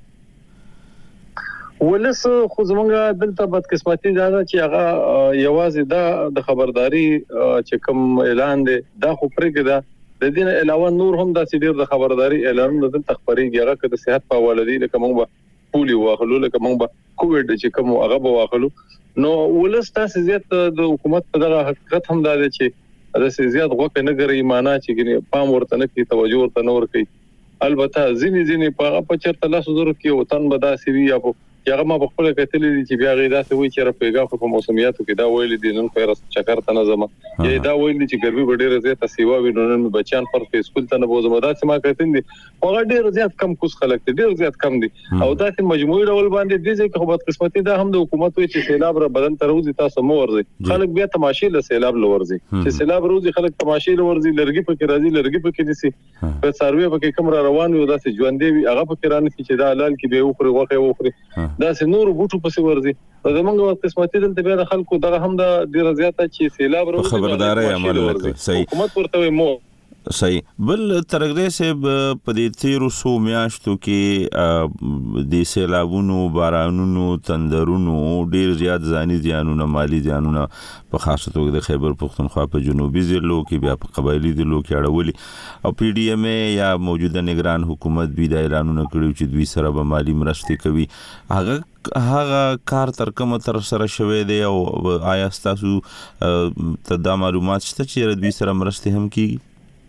ولس خو زمونږ دلته بدقسمتي دا چې هغه یوازې دا د خبرداري چې کوم اعلان دی دا خو پرېږه دا د دې نه علاوه نور هم دا چې ډېر د خبرداري اعلانونه دلته خبرېږي هغه که د صحت په حواله دي لکه موږ به پولي واخلو لکه موږ به کووډ چې کوم هغه به واخلو نو ولس تاسو زیات د حکومت په دغه حقیقت هم دا دی چې دا زیات غوښه نه ګرځي معنا چې پام ورته نه کوي توجه ورته نه ور کوي البته ځینې ځینې په په چرته لاس زور کې وطن به دا سی یا هغه ما بخپل کتلې دي چې بیا غیدا ته وی چې را پیګه په موسمیاتو کې دا ویل دي نن په راس چکر ته نه زما یا دا ویل دي چې ګرمي ډېره زیاته سیوا وي نن بچان پر فیسبوک ته نه بوزم دا چې ما کتل دي هغه ډېر زیات کم کوس خلک دي ډېر زیات کم دي او دا چې مجموعي ډول باندې دي چې خو بد قسمتي دا هم د حکومت وي چې سیلاب را بدن تر وځي تاسو مو ورځي خلک بیا تماشې له سیلاب لورځي چې سیلاب روزي خلک تماشې لورځي لرګي پکې راځي لرګي پکې دي سي په سروي پکې کوم را روان وي دا چې ژوندې وي هغه پکې رانه چې دا حلال کې به وخوري وخه وخوري دا چې نور پسې ورځي زمونږ قسمتي دلته بیا د خلکو دغه هم د ډیر زیاته چې سیلاب وروړي خبرداري عمل وکړي صحیح حکومت ورته مو صحیح بل ترغدې سه په دې تیرو سو میاشتو کې د سیلابونو بارانونو تندرونو ډیر زیات ځاني زیانونه مالی زیانونه په خاصه توګه د خیبر پختونخوا په جنوبي ضلعو کې بیا په قبایلی ضلعو کې اړولي او پی ډی ایم یا موجوده نگران حکومت بي د اعلانونه کړو چې دوی سره به مالی مرستې کوي هغه هغه کار تر کومه تر سره شوی دی او آیا تاسو ته دا معلومات شته چې دوی سره مرستې هم کیږي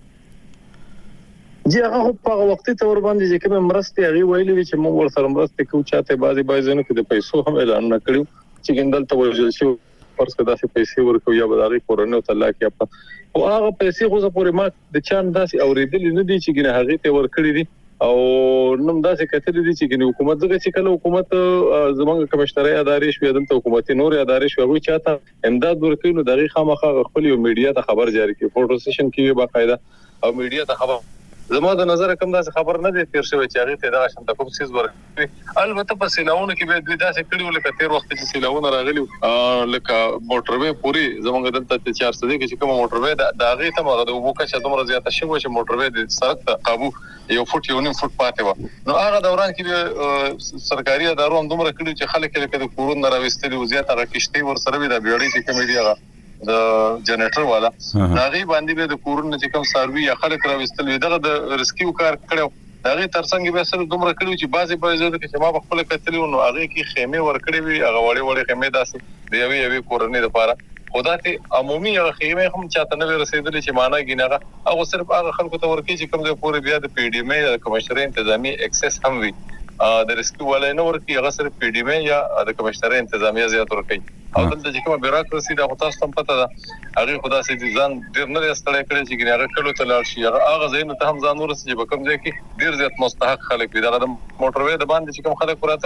جی هغه په وخت ته ور باندې چې کوم مرستې هغه ویلي چې موږ ور سره مرستې کوو چاته بازي بازي نه کې د پیسو هم اعلان نکړو چې ګندل ته وژل شو پرس کدا سي پیسې ورکو یا بداري کورونه او طلاق یا په او هغه پیسې خو زه پورې ما د چان داسې اوریدل نه دي چې ګنه هغه ته ور کړی دي او نوم داسې کتل دي چې ګنه حکومت دغه چې کله حکومت زمونږ کمشنري ادارې شوې دلته حکومتي نور ادارې شوې هغه چاته امداد ورکوي نو دغه خامخا خپل یو میډیا ته خبر جاری کوي فوټو سیشن کې باقاعده او میډیا ته خبر زما د نظر کوم داسې خبر نه دی تیر شوی چې هغه ته دا شان د کوم سیس ورکوي البته په سیلاونو کې به دوی داسې کړي ولکه تیر وخت چې سیلاونه راغلي لکه موټروي پوری زمونږ دلته چارسده کې چې کوم موټروي د هغه ته مغه د وبکه چې دومره زیاته شوی چې موټروي د سړک ته قابو یو فوټ یو نیم فوټ پاتې و نو هغه دوران کې سرکاري ادارو هم دومره کړي چې خلک لکه د کورونه راوستلي او زیاته راکشتي ور سره وي د بیړۍ چې کوم دی هغه د جنریټر والا هغه باندې به د کورونه چې کوم سروي یا خلک راوستل دغه د ریسکیو کار کړو هغه ترڅنګ به سره دومره کړو چې بعضي بعضي چې ما خپل کتلی نو هغه کې خیمه ور کړې وي هغه وړي وړي خیمه داسې دی یوې یوې کورنۍ لپاره خدا ته عمومي هغه خیمه هم چاته نه رسیدلې چې معنا ګینغه هغه صرف هغه خلکو ته ورکی چې کوم د پوره بیا د پی ډی ایم یا کمشنري انتظامی اکسس هم وي د ریسکیو ولا نه ورکی هغه صرف پی ډی ایم یا د کمشنري انتظامی زیات ورکی او دلته چې کومه بیروکراسي د تاسو ته پته ده هغه خدا سي ځان ډیر نه استړی کړی چې ګناره کړو ته لاړ شي هغه ځین ته هم ځان ورسې چې کوم ځای کې ډیر زیات مستحق خلک دي دا د موټروي د باندې چې کوم خلک وراته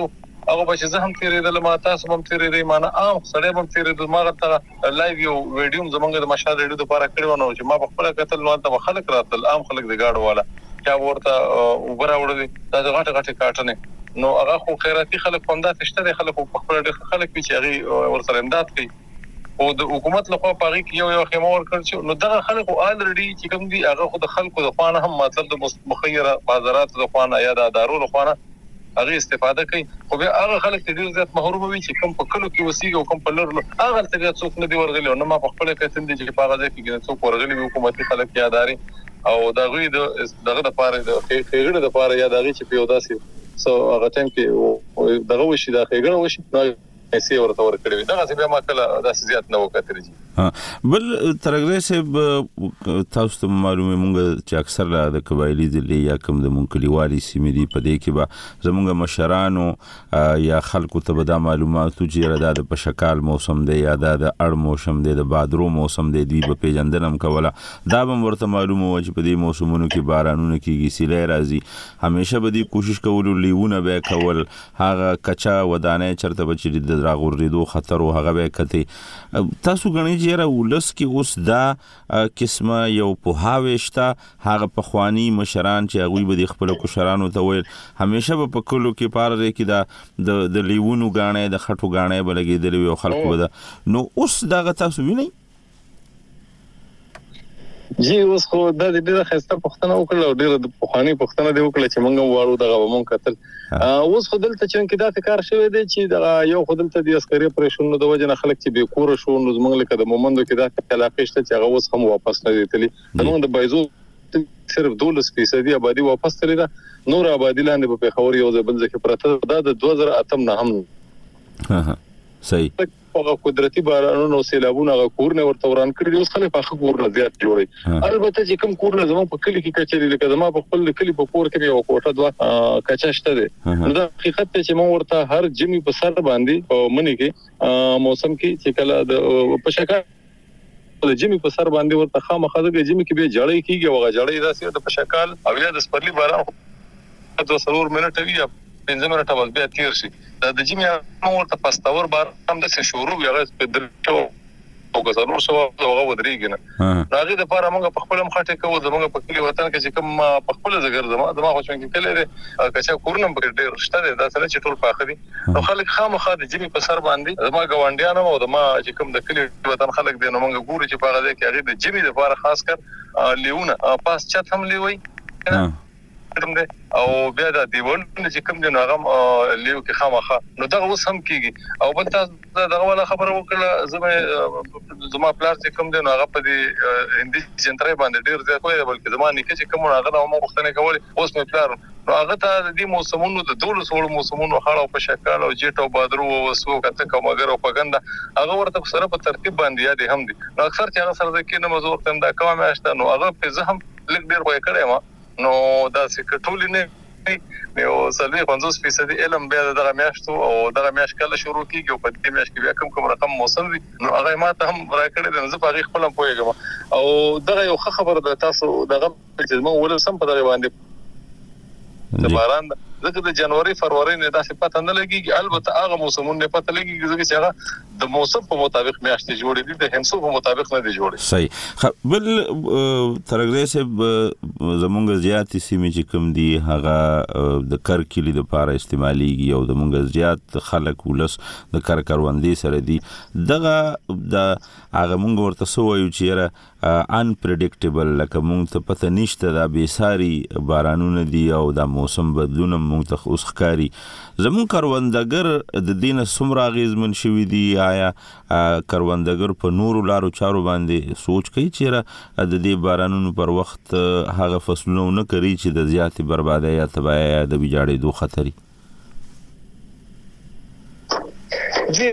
هغه به زه هم تیرېدل ما تاسو هم تیرېدل معنا عام سړی هم تیرېدل ما ته لایو یو ویډیو زمونږ د مشال ریډیو لپاره کړو نو چې ما په خپل کتل نو ته خلک راتل عام خلک د گاډو والا چا ورته وګرا وړل دا غټه غټه کاټنه نو هغه خو خیراتي خلک پنده تشته خلک په خپل ډېر خلک چې هغه ورسره امداد کوي او د حکومت له خوا پاري کې یو یو خیمه ورکړ چې نو دغه خلک الریډي چې کوم دي هغه خو د خلکو د خوانه هم مطلب د مخیره بازارات د خوانه یا د ادارو له خوانه هغه استفاده کوي خو بیا هغه خلک چې ډیر زیات محروم وي چې کوم په کلو کې وسیږي او کوم په لور هغه څنګه څوک نه دی ورغلی نو ما په خپل کې څنګه چې په هغه کې څوک ورغلی حکومتي خلک یاداري او دغه دغه د پاره د خېګړه د پاره یاداري چې په وداسي سو هغه ټیم کې دغه وشي د خېګړه وشي نو ایسي ورته ورکړي دا چې بیا ما کله داسې زیات نه وکړي ها بل ترګره سه تاسو ته معلومه مونږ چې اکثر د قبایلی ضلع یا کوم د مونکلیوالي سیمې دی په دې کې به زمونږ مشرانو یا خلکو ته به دا معلومات چې را د پشکال موسم دی یا د اړ موسم دی د بادرو موسم دی دوی به پیژندنم کوله دا به ورته معلومه و چې په دې موسمونو کې بارانونه کېږي سیلې راځي همیشه به دې کوشش کولو لیونه به کول هغه کچا ودانې چرته بچی د راغورېدو خطر او هغه به کته تاسو غنی چې را ولس کې اوس دا قسمه یو په هاويشتا هغه په خواني مشران چې هغه به د خپل کوشرانو ته ویل همیشه په کلو کې پاره کې دا د لیوونو غاڼې د خټو غاڼې بلګېدل یو خلکو ده نو اوس دا تاسو وینئ جی اوس خو د دې د خسته پښتنه وکړه او ډیره د پخوانی پښتنه دی وکړه چې موږ وارو دغه مونږ کتل اوس خو دلته چې کې دا کار شوی دی چې دا یو خو دلته د عسکري پرېشنونو د وجه نه خلک چې به کور شو نو موږ لکه د مومندو کې دا علاقې شته چې هغه اوس هم واپس نه دیتلی موږ د بایزو صرف دولس فیصدي آبادی واپس تللی دا نور آبادی لاندې په خبر یو ځبل ځکه پرته دا د دوه زره اته نه هم ها صحیح هغه قدرتي بارانونو او سیلابونو هغه کورونه ورته وران کړی اوس خلک په کورونه زیات جوړي البته چې کوم کورونه زموږ په کلی کې کچري لکه زما په خپل کلی په کور کې یو کوټه دوه کچا شته ده نو دا حقیقت ته چې موږ ورته هر جمی په سر باندې او منی کې موسم کې چې کله د په شکل د جمی په سر باندې ورته خامخا د جمی کې به جړې کیږي او جړې داسې د په شکل او یا د سپرلی باران د سرور منټ وی پنځه منټه بس بیا تیر شي دا د جمی مور ته پاستور بار هم د شروع یغه په درچو او غزانو سو هغه ودرېږي نه راغی د پاره موږ په خپل مخاټه کوو زموږ په کلی وطن کې چې کوم په خپل زګر زما دما خو څنګه کله لري کچا کورنم په ډېر شته دا سره چې ټول پاخه دي او خلک خامخا د جمی په سر باندې زما ګوانډیان او د ما چې کوم د کلی وطن خلک دي نو موږ ګورو چې په هغه کې هغه د جمی لپاره خاص کر لیونه پاس چت هم لیوي او بیا د دیوال چې کوم دی نو هغه لیو کې خامخا نو دا اوس هم کیږي او بل تاسو دغه ولا خبره وکړه زما زما پلار چې کوم دی نو هغه په دې هندي جنتري باندې ډیر زیات وي بلکې زمانه کې چې کوم هغه نو مختنه کول اوس مې پلار نو هغه ته د دې موسمونو د دولس وړ موسمونو خاله په شکل او جیټ او بادرو او وسو کته کوم اگر او پګنده هغه ورته سره په ترتیب باندې یاد هم دي نو اکثر چې هغه سره کې نه مزور کنده کوم میاشته نو هغه په زه هم لګ ډیر وای کړم نو دا چې ټول نه نو سلوي پنځوس فیصد علم بیا دغه میاشتو او دغه میاشت کله شروع کیږي او په دې میاشت کې بیا کوم کوم رقم موسم وي نو هغه ماته هم راکړي د زه په هغه خپل پوهیږم او دغه یو خبره ده تاسو دغه چې موږ ول سم په دغه باندې د باران ځکه د جنوري فروری نه داسې پته نه لګيږي البته هغه موسمونه پته لګيږي ځکه چې هغه د موسم په مطابق میاشتې جوړې دي د هندسو په مطابق نه دي جوړې صحیح بل ترګره سه زمونږ زیات سیمه چې کوم دي هغه د کار کلی د لپاره استعماليږي او د مونږ زیات خلک ولس د کار کاروندې سره دي دغه د هغه مونږ ورته سو وایو چې ان پریډکټیبل لکه مونږ ته پته نشته دا بیساری بارانونه دي او د موسم بدلون مونږ ته اوس ښکاری زمون کاروندګر د دینه سمرا غیزمن شوی دی آیا کاروندګر په نورو لارو چارو باندې سوچ کوي چې د دې بارانونو پر وخت هغه فصلونه نه کوي چې د زیاتې بربادي یا تباہي یا د ویجاړې دوه خطرې جی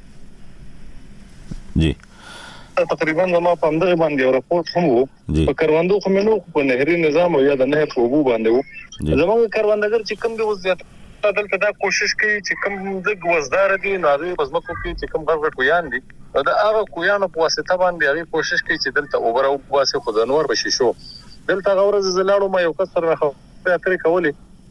جی تقریبا ما په همدغه باندې راپورټ هم وو په کاروندو خو مې نو په نهري نظام او یا د نهر په وګو باندې وو زموږ کاروندګر چې کوم دی اوس زیات دلته دا کوشش کوي چې کوم د غوځدار دي ناوی پزماکو کې چې کوم غږ کویان دي دا هغه کویانو په واسطه باندې هغه کوشش کوي چې دلته اوبر او واسه خدانور بشي شو دلته غورز زلاړو ما یو کسر نه خو ترې کولې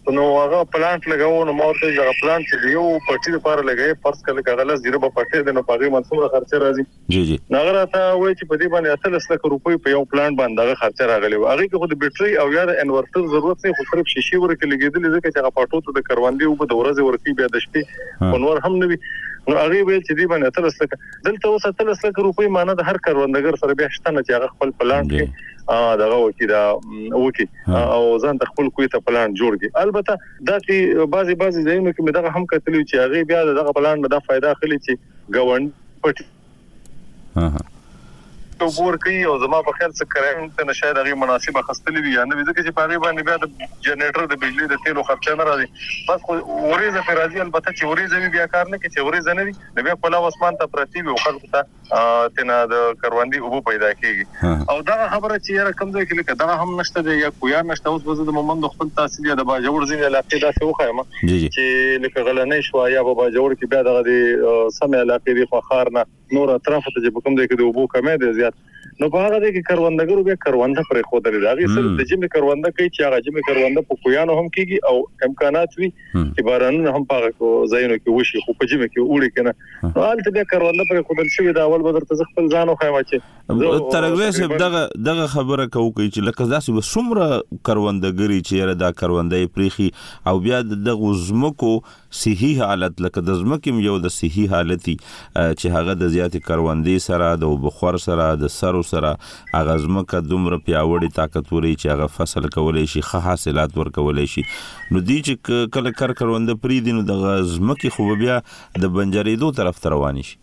نو هغه پلانټ لګاو نو مورته هغه پلانټ چې یو پټي لپاره لګای فرض کړل کغه زیرو په پټي د نو پاغي منصوبه خرچه راځي جی جی نغره ته وای چې په دې باندې اصل لک روپۍ په یو پلانټ باندې هغه خرچه راغلی هغه کې خو د بیټري او یا د انورټر ضرورت نه خو صرف شیشې ورکه لګیدل ځکه چې هغه پټو ته د کروندې او د ورځې ورکی بیا د شپې پنور هم نوي نو هغه ویل چې دې باندې اصل لک دلته اوس اصل لک روپۍ معنی د هر کروندګر سره بیا شته چې هغه خپل پلانټ کې ا دغه وکی دا وکی او ځان خپل کوی ته پلان جوړ کی البته دا چې بعضي بعضي ځایونو کې مدغه هم کتلی چې هغه بیا دغه پلان نه دا فائدہ اخلي چې گاوند پټ ها ها تو ورکی او زما په خیال څه کرایم ته نشاید هغه مناسبه خستلې وي نه ځکه چې پاره باندې بیا د جنریټر د بجلی د تیلو خرچه نه راځي بس اوریزه پر راځي البته چې اوریزه بیا کار نه کوي چې اوریزه نه وي بیا په لاو اسمان ته پرتی وي او خلک ته تنه د کروندې اوبو پیدا کیږي او دا خبره چې رقم ځای کې لکه دا هم نشته دی یا کویا نشته اوس وزه د مومند خپل تحصیل یا د باجوړ ځین علاقې دا څه وخایم چې لکه غلنې شو یا په باجوړ کې بیا دغه د سم علاقې دی خو خار نه نور اطراف ته چې کوم دی کې د اوبو کمې دی زیات نو په هغه کې کروندګرو به کرونده پرې خو درې داږي صرف د جمی کرونده کوي چې هغه جمی کرونده په کویانو هم کیږي او امکانات وي چې بارانونه هم په ځایونو کې وشي خو په جمی کې وړي کنه نو حالت به کرونده پرې خو درې شوی دا اول بدر ته خپل ځانو خایما چې ترغوی سب دغه دغه خبره کوي چې لکه داسې وسمره کروندګری چې دا کرونده پریخي او بیا دغه زمکو صحیح حالت لکه د زمکم یو د صحیح حالتي چې هغه د زیات کروندې سره د بخور سره د سر سره هغه زمکه دومره پیاوړی طاقت وري چې هغه فصل کولای شي ښه حاصلات ورکولای شي نو دی چې کله کار کرونده پری دي نو د زمکه خو بیا د بنجریدو طرف ته روان شي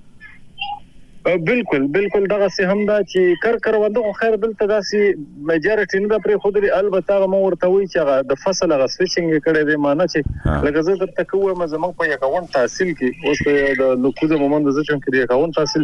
بالکل بالکل دغه سه هم دا چې کار کرونده خو خیر دلته داسې میجارټی نه پرې خو دري البته مو ورته وی چې هغه د فصل هغه سویچینګ کړي دی معنی چې لکه زه درته کوم زموږ په یکاون تحصیل کې اوس د لوکوزه مومند زه چې کې یکاون تحصیل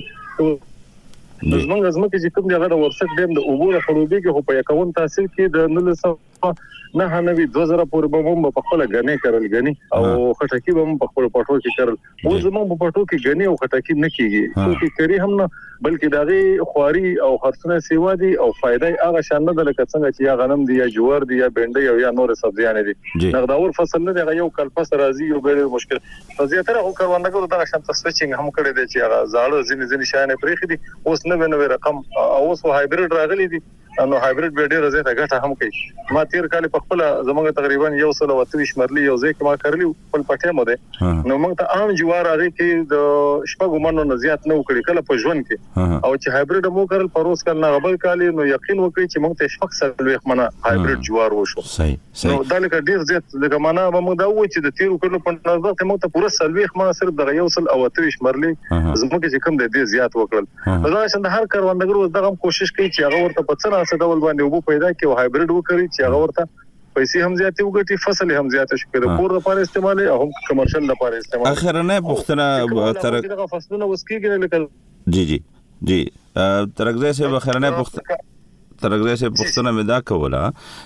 زمونږ زمکه چې کوم دی هغه د ورسک ډیم د اوبو د خړوبې کې خو په یکاون تحصیل کې د نل سو نه هنوي دوه زره پورې به هم په خپل غنې کړل غني او خټکی به هم په خپل پټو کې کړل او زمونږ په پټو کې غني او خټکی نه کیږي خو کې کری هم نه بلکې دغه خواري او خرڅونه سیوا دي او فائدې هغه شان نه د لکه څنګه چې یا غنم دي یا جوار دي یا بنډي او یا نور سبزیان دي نقداور فصل نه دی یو کال پس راځي یو ډېر مشکل فزیاتره او کروندګرو دغه شان سویچینګ هم کړی دی چې هغه زاړه ځینې ځینې شایانه پرېخي دي اوس نو نو رقم اوس هایبرید راغلي دي نو هایبرید به ډېر زیاته ګټه هم کوي ما تیر کال په خپل زمونږ تقریبا یو سل او تریش مرلی یو ځای کې ما کړلی خپل پټه مو ده نو موږ ته عام جوار هغه کې د شپږو منو نه زیات نه وکړي کله په ژوند کې او چې هایبرید مو کړل پروس کله نه غبل کالي نو یقین وکړي چې موږ ته شپږ سل ویخ منه هایبرید جوار وشو صحیح صحیح نو دا لکه ډېر زیات لکه معنا موږ دا و چې د تیر کلو په نظر ته موږ ته پوره سل ویخ منه صرف د یو سل او تریش مرلی زموږ چې کوم د دې زیات وکړل دا څنګه هر کاروندګر دغه کوشش کوي چې هغه ورته په څه نه څه ډول باندې پیدا کې او هایبرید وکړي چې هغه ورته پیسې هم زیاتې وګټي فصل هم زیات شي کړي کور لپاره استعمال او هم کمرشل لپاره استعمال اخرنه پختنه تر دغه فصلونه وسکیږي لکه جی جی جی ترغزه سه اخرنه پختنه ترغزه سه پختنه مې دا کوله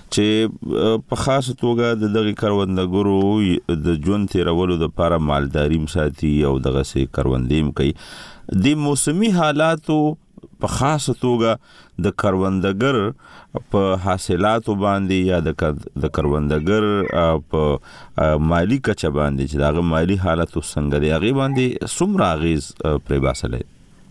چې په خاص توګه د دغه کروندګرو د جون تیرولو د لپاره مالداري مساتي او دغه سه کروندیم کوي د موسمي حالاتو په خاص توګه د کروندګر په حاصلاتو باندې یا د کروندګر په مالی کچه باندې چې دغه مالی حالاتو څنګه دی هغه باندې څومره اغیز پرې باسلې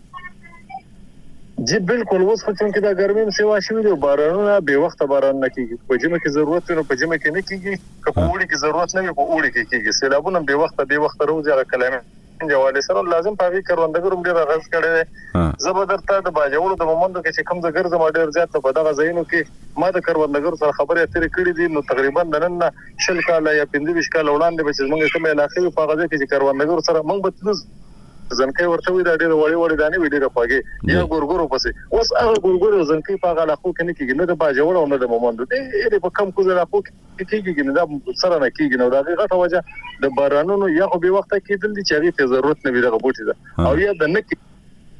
جی بالکل اوس خو چې دا ګرمي سیوا شوی دی بارانونه به وخت باران نه کیږي په جمع کې ضرورت نه په جمع کې نه کیږي که په وړي کې ضرورت نه وي په وړي کې کیږي سیلابونه به وخت به وخت روزي هغه کلمه جواله سره لازم پاوی کروندګرو ډیر غږ کړي زبردست د باجوړو د مومندو کې چې کوم ځګر زما ډیر زیات په دغه ځایونو کې ما د کروندګرو سره خبرې اترې کړې دي نو تقریبا د نن شل کال یا پنځه ویشت کال وړاندې به موږ کومه علاقې په غږ کې چې کروندګرو سره موږ به ځنکې ورته وی دا ډېر وړي وړي دانه وی ډېر خوږي یا ګورګورو پسې اوس هغه ګورګورو ځنکې په هغه علاقو کې نه کېږي نه د باجوړو نه د مومندو دې په کم کوزه علاقو کې کېږي نه دا سره نه کېږي نو دا غټه وجه د بارانونو یا خو به وخت کې دل دي چې هغه ته ضرورت نه وي دغه بوټي ده او یا د نه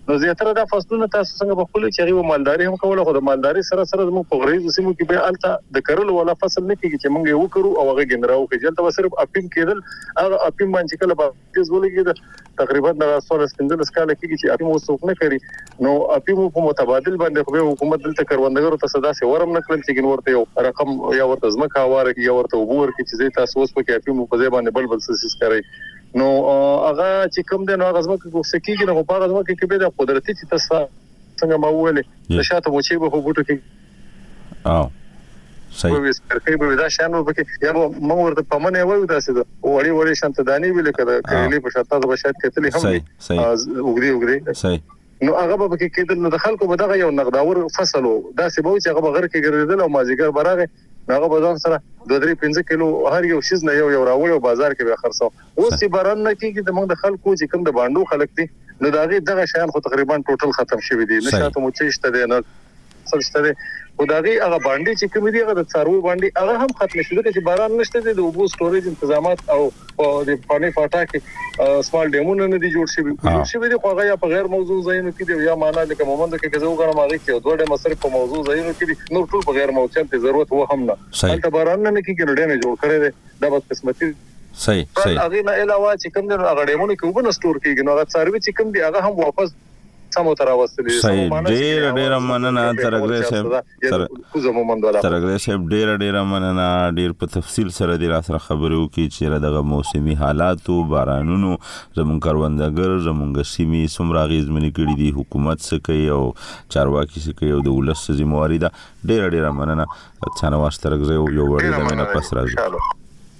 نو زیاتره دا فصلونه تاسو څنګه په خپل چې غو مالداري هم کوله خو د مالداري سره سره موږ په غریزو سیمو کې به الته د کرلو ولا فصل نه کیږي چې موږ یو کړو او هغه ګنراو کې ځلته صرف اپیم کېدل هغه اپیم باندې کله به تیز ولګي تقریبا د سولس پنځلس کال کېږي چې اپیم وسوک نه کوي نو اپیم په متبادل باندې خو حکومت دلته کروندګرو ته صدا سي ورم نه کړل چې ګن ورته یو رقم یا ورته ځمکه واره کې یا ورته وبور کې چې تاسو اوس په کې اپیم په ځای باندې بل بل سیس کوي نو هغه چې کوم د نو هغه ځمکه کو سکیږي نو په هغه ځمکه کې به د قدرتي چې تاسو څنګه ما وویلې د شاته مو چې به بوټو کې او صحیح په سپرکې به دا شان وبکې یا مو ورته پمنه وایو داسې د وړي وړي شانت دانی ویل کړه کېلې په شاته د بشات کتلې هم وګړي وګړي صحیح نو هغه به کې کېدل نو د خلکو به دغه یو نقداور فصل وو دا سی به چې هغه بغیر کې ګرځیدل او مازیګر براغه هغه بازار سره دوه درې پنځه کیلو هر یو شیز نه یو یو راوړ او بازار کې به خرڅو اوس چې باران نه کېږي د موږ د خلکو چې کوم د باندو خلک دي نو دا غي دغه شیان خو تقریبا ټوټل ختم شوی دي نشاته مو چې شته دی نه څه خو دا غي هغه باندې چې کوم دي هغه د څارو باندې هغه هم ختم شوی دي چې باران نشته دي د اوبو سټوریج تنظیمات او د پانی فاټا کې سمال ډیمونه نه دي جوړ شوی جوړ شوی دي خو هغه یا په غیر موضوع ځایونو کې دي یا معنا لکه مومند کې کزو غواړم هغه کې دوه ډېر مصرف په موضوع ځایونو کې دي نو ټول په غیر موضوع ته ضرورت و هم نه البته باران نه کې ګډه نه جوړ کړي دي دا بس قسمتي صحیح صحیح هغه نه علاوه چې کوم دي هغه ډیمونه کې وبن سٹور کېږي نو هغه څاروي چې کوم دي هغه هم واپس سمو تر واستلې صحیح ډېر ډېر مننه ترګره صاحب ترګره صاحب ډېر ډېر مننه ډېر په تفصیل سره د سره خبرو کې چې دغه موسمي حالاتو بارانونو زمون کاروندګر زمونږ سیمې سمرا غیزمنې کړې دي حکومت څخه کوي او چارواکي څخه کوي او د ولس ذمہواری ده ډېر ډېر مننه څنګه واسترګره یو وړي د مننه پس راځي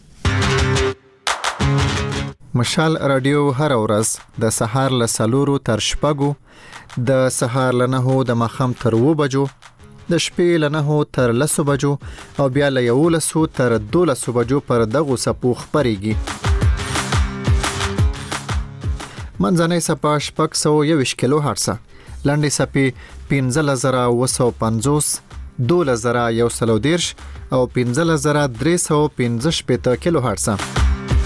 مشال رادیو هر ورځ د سهار له سلورو تر شپږو د سهار له نهو د ماښام تر اوو بجو د شپې له نهو تر لسو بجو او بیا له یولسو تر دولسو بجو پر دغو څپو خپرېږي. منځنۍ څپه شپږ سوه یوویشت کیلو هرڅه، لنډې څپې پنځلس زره اوه سوه پنځوس، دولس زره یو سل او دېرش او پنځلس زره درې سوه پنځه شپېته کیلو هرڅه.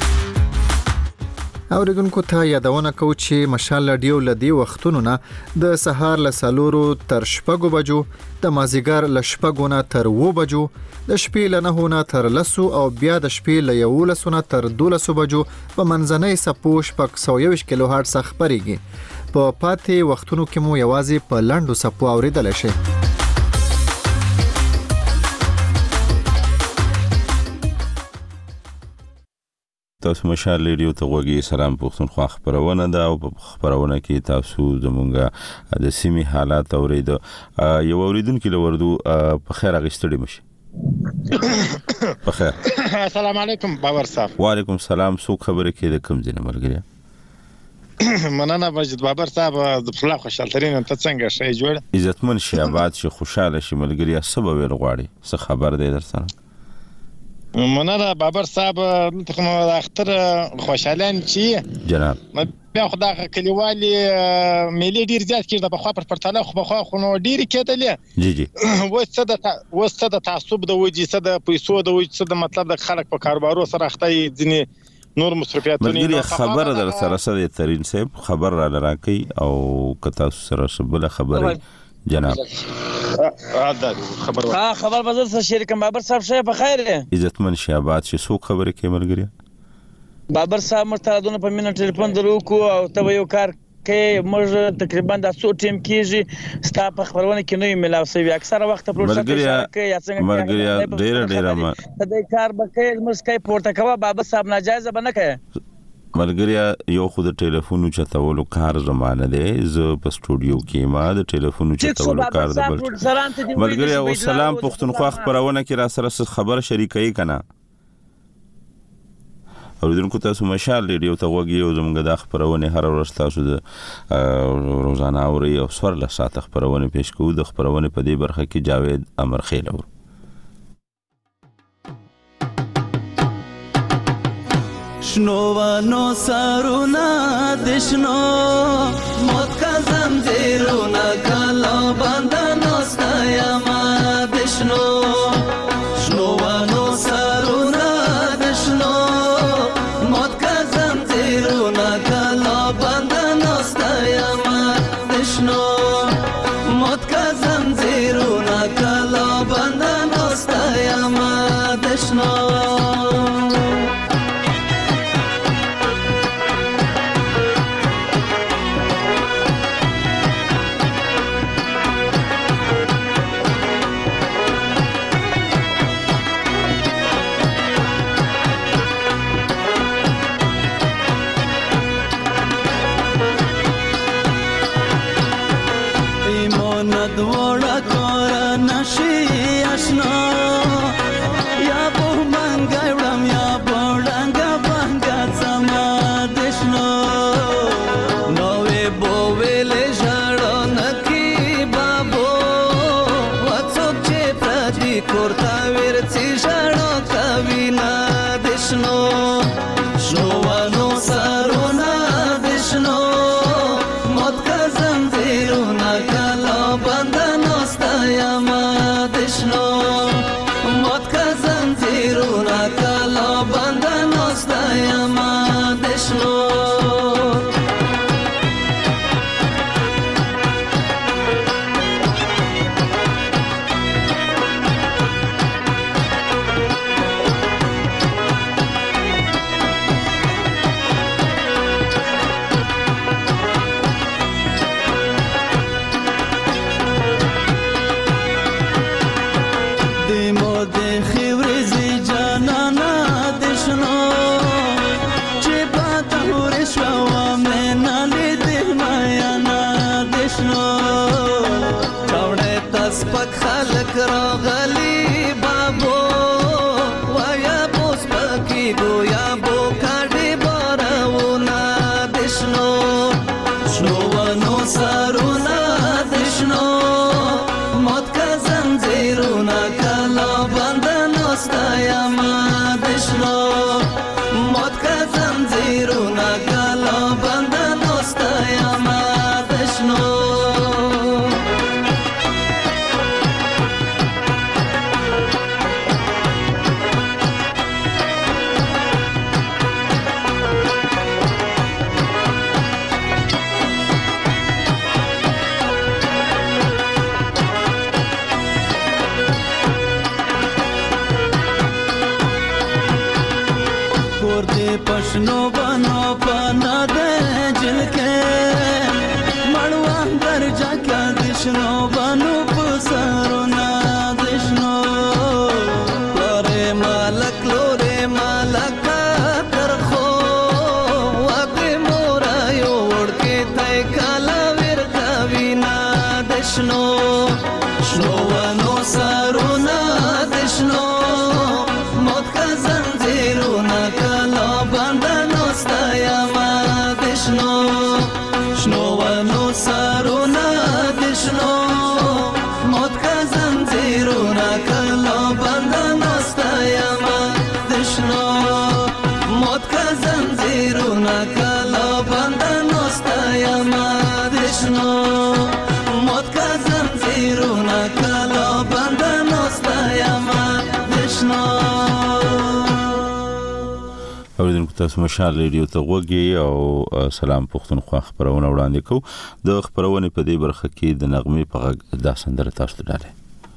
اوریدونکو ته یادونه کوو چې مشال رادیو لدی وختونو نه د سهار له سلورو تر شپږو بجو، د مازیګر له شپږو نه تر اوو بجو، د شپې له نهو نه تر لسو او بیا د شپې له یولسو نه تر دولسو بجو په منځنۍ څپو شپږ سوه یوویشت کیلو هرڅه خپرېږي. په پاتې وختونو کې مو یوازې په لنډو څپو اوریدلی شئ. تاسو مشال ریډیو ته غوږی سلام پښتونخوا خبرونه ده او په خبرونه کې تاسو زمونږ د سیمې حالات اورید. یو اوریدونکو له وردو په خیر اغستړي مشه په خیر. السلام علیکم باور صاحب. وعلیکم السلام. سو خبره کې د کوم ځای ملګری؟ مننه مجید بابر صاحب د خلا خوشالترین ته څنګه شي جوړ عزتمن شي آباد شي خوشاله شي ملګری سبب ویل غواړي څه خبر دی در سره؟ مننه بابر صاحب ته مو اختر خوشالان چی جناب بیا خدای کلیوالي ملي ډیر زیات کړه په خوا پر پرتاله خو په خوا خو نو ډیر کېدلې جی جی وڅ د وڅ د تعصب د وجې څه د پیسو د وجې څه د مطلب د خلک په کاروبارو سره اخته ځینې نور مصرفیاتونه ملګری خبر در سره سره ترين صاحب خبر را لراکي او کتا سره بل خبره جناب ها خبر ها خبر بازار سره شریکم بابر صاحب شه په خیر عزتمن شهباد شي سو خبره کې ملګری بابر صاحب مرتادونه په مینه ټلیفون درو کو او ته یو کار کې موږ تقریبا د څو ټیم کېږي ستا په خبرونه کې نوې ملاو سوي اکثره وخت په پروسه کې یا څنګه ملګری ډېر ډېر ما د کار بکې موږ سکای پورته کوا بابر صاحب ناجایز بنه کوي ملګری یو خود ټلیفون چتاولو کار زمانه دی ز په سټوډیو کې ما د ټلیفون چتاولو کار د بل ملګری او سلام پښتونخوا خبرونه کې را سره خبر شریکای کنا اوریدونکو تاسو مشال ریډیو ته وګورئ او زموږ د خبرونه هر ورځ تاسو د روزانه اوري او سور له ساعت خبرونه پیش کوو د خبرونه په دې برخه کې جاوید امرخیل اور شنوانو سارونا دشنو موت کا زنجیرونا کلا بندانو ستایما دشنو شنوانو سارونا دشنو موت کا زنجیرونا کلا بندانو ستایما دشنو کورتا ورڅ ژړا کوي نا دشنو شنو ونو سرونه دشنو موت کا زنجیرونه کلا بندنو ستایما دشنو موت کا زنجیرونه کلا بندنو ستایما دشنو سپک خلق راغلی بابو ویا بوس پکی گویا بو کاڑی بارونا دشنو شنو ونو سارونا دشنو موت کا زنجیرونا کلا بندنو ستایما دشنو موت کا زنجیرونا کلا بندنو ستایما دشنو पशनो बनो पना दे जिनके मड़वा दर्जा क्या दिशनो बनो पुसरो ना दिशनो लोरे मालक लोरे मालक कर खो वाके मोरा यो उड़ के तय काला वीर कविना दिशनो शनो वनो सारो ना दिशनो मौत का जंजीरो ना कला बंधनो स्तयमा दिशनो शनो वनो सारो ना दिशनो मौत का जंजीरो ना कला बंधनो स्तयमा दिशनो मौत का जंजीरो ना कला बंधनो स्तयमा दिशनो मौत का जंजीरो ना कला बंधनो स्तयमा दिशनो اوریدونکو تاسو مشال ریډیو ته وګورئ او سلام پښتونخوا خبرونه وړاندې کوو د خبرونه په دې برخه کې د نغمې په غږ د سندره تاسو ته ډاله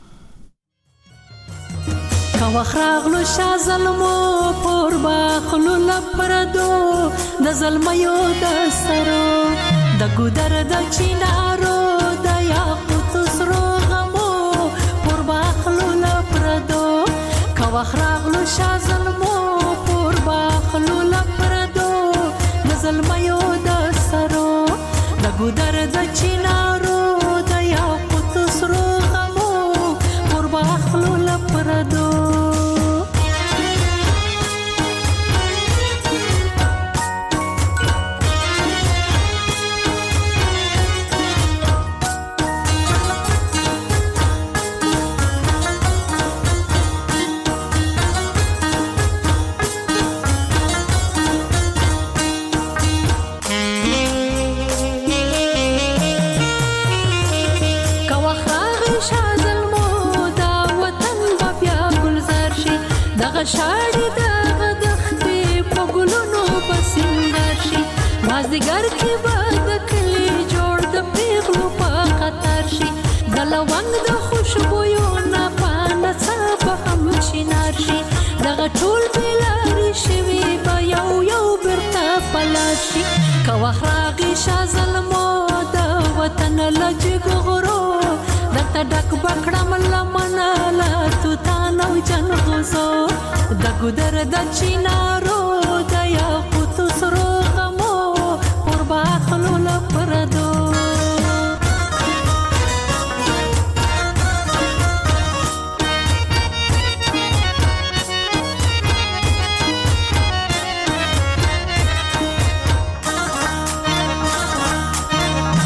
کا وخراغلو شازلمو پور باخلو لپردو د زلمیو د سرو د ګودر د چینارو د یاقوت سرو غمو پور باخلو لپردو کا وخراغلو شازلمو باخلو لپردو نزلمیو د سرو د ګودر د چینارو د یاقوت سرو غمو پر باخلو لپردو شاړي د غدختې په ګلونو پسندر شي مازدیګر کې به د کلي جوړ د پیغلو په خطر شي د لونګ د خوشبویو نه پانه څه به هم چینار شي دغه ټول بېلارې شوي به یو یو بیرته پلار شي که وخت راغی شاه زلمو د وطن له جګغرو درته ډک به کړم لمنه له توتان او جنغوزو د ګودر د چینارو د یاقوتو سرو غمو پر باخلو لپردو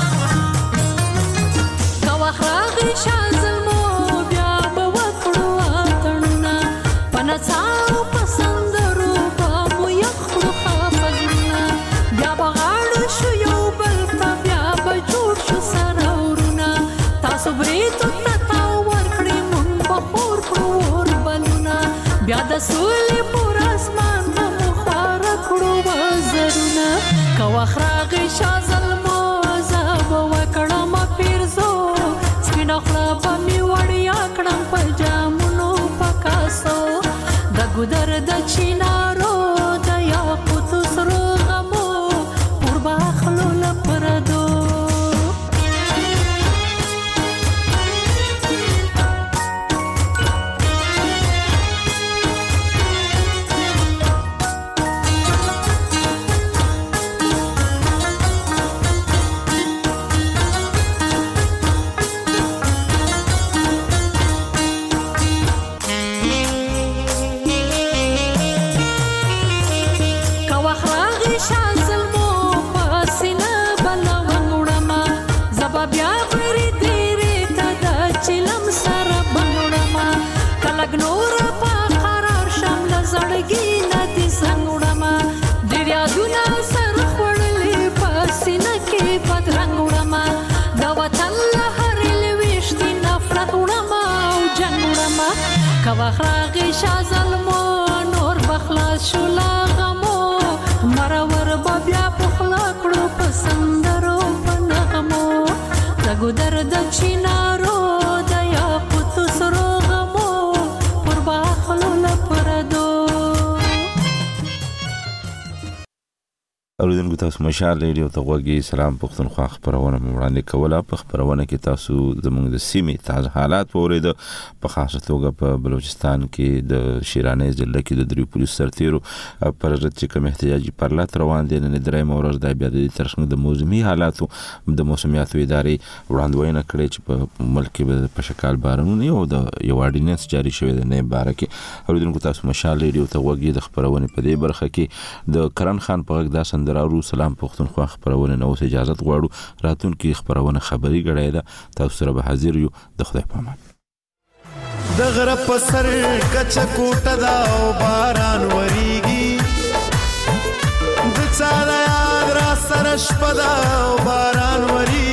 که وخت راغی شاه زلمو بیا به وکړو بیا د سولې پر اسمان مو خوار کړو وزرونه که وخت راغی شاه زلمو زه به وکړم پیرزو سپینه خوله به مې وړیا کړم په جامونو په کاسو د ګودر د چینارو د یاقوتو سرو غمو پر باخلو له پردو وخراغي شازلمو نور بخلاص شو لا غمو مرور بیا پخلا کړو پسندرو پنغمو دغه درد چینارو د یاقوت سرو غمو پر باخلو لپردو اوریدونکو تاسو مشال ریډیو ته غوږی سلام پښتونخوا خبرونه وړاندې کوله په خبرونه کې تاسو زموږ د سیمې تازه حالات وورید په خاصه توګه په بلوچستان کې د شیرانه ضلع کې د دریو پولیس سرتیرو پر ضد چې کوم احتجاجي پرلط روان دي نن درې مورز د بیا د ترڅنګ د موسمي حالاتو د موسمیاتو ادارې وړاندوینه کړې چې په ملک کې په شکل بارانونه او د یو اډیننس جاری شوی د نه بارکه اوریدونکو تاسو مشال ریډیو ته غوږی د خبرونه په دې برخه کې د کرن خان په غږ د درارو سلام پښتونخوا خبرونه نو اجازه غواړو راتونکو خبرونه خبري غړای ده تاسو سره به حاضر یو د خدای په امان د غره په سر کچ کوټه دا او باران وریږي د چا د یاد را سره شپه دا او باران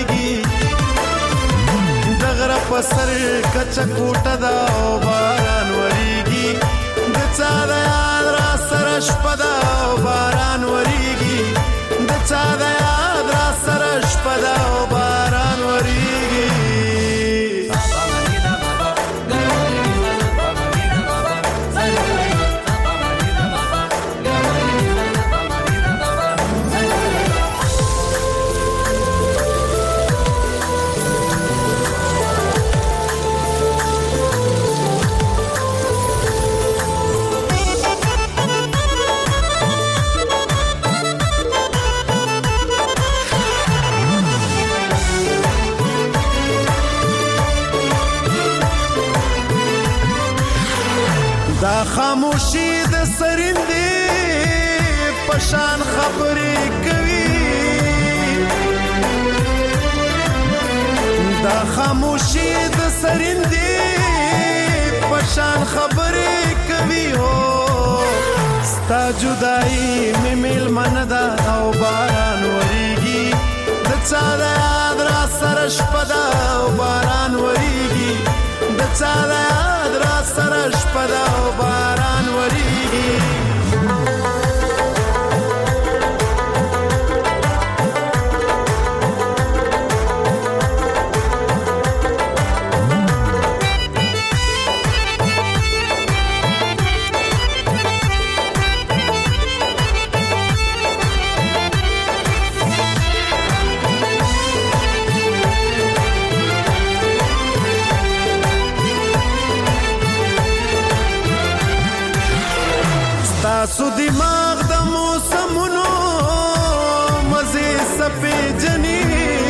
وریږي د غره په سر کچ کوټه دا او باران وریږي د چا د یاد را سره شپه دا او باران وریږي د چا د یاد را سره شپه دا او باران وریږي دا خاموشي د سرندې پشان خبرې کوي دا خاموشي د سرندې پشان خبرې کوي هو ستا جدائی مې میلمن ده او باران وریږي د چا د یاد را سره شپه ده او باران وریږي د چا د یاد را سره شپه ده او باران وریږي تاسو دماغ د موسمونو مزه سپې جنې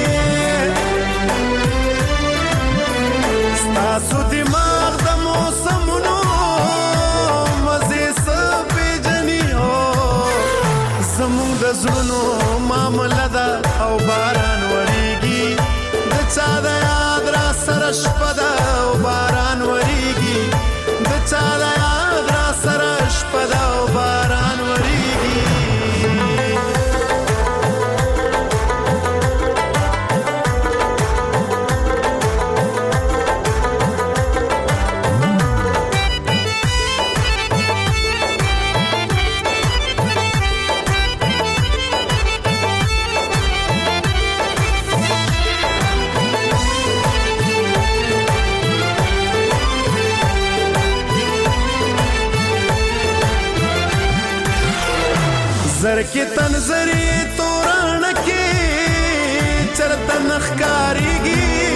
تاسو دماغ د موسمونو مزه سپې جنې هو زموږ د زړونو معاملې ده او باران وریږي د چا د یاد را سره شپه ده او باران وریږي د چا د یاد را سره شپه ده او باران وریږي زر کې تنظری توران کې چرته نخکاریږي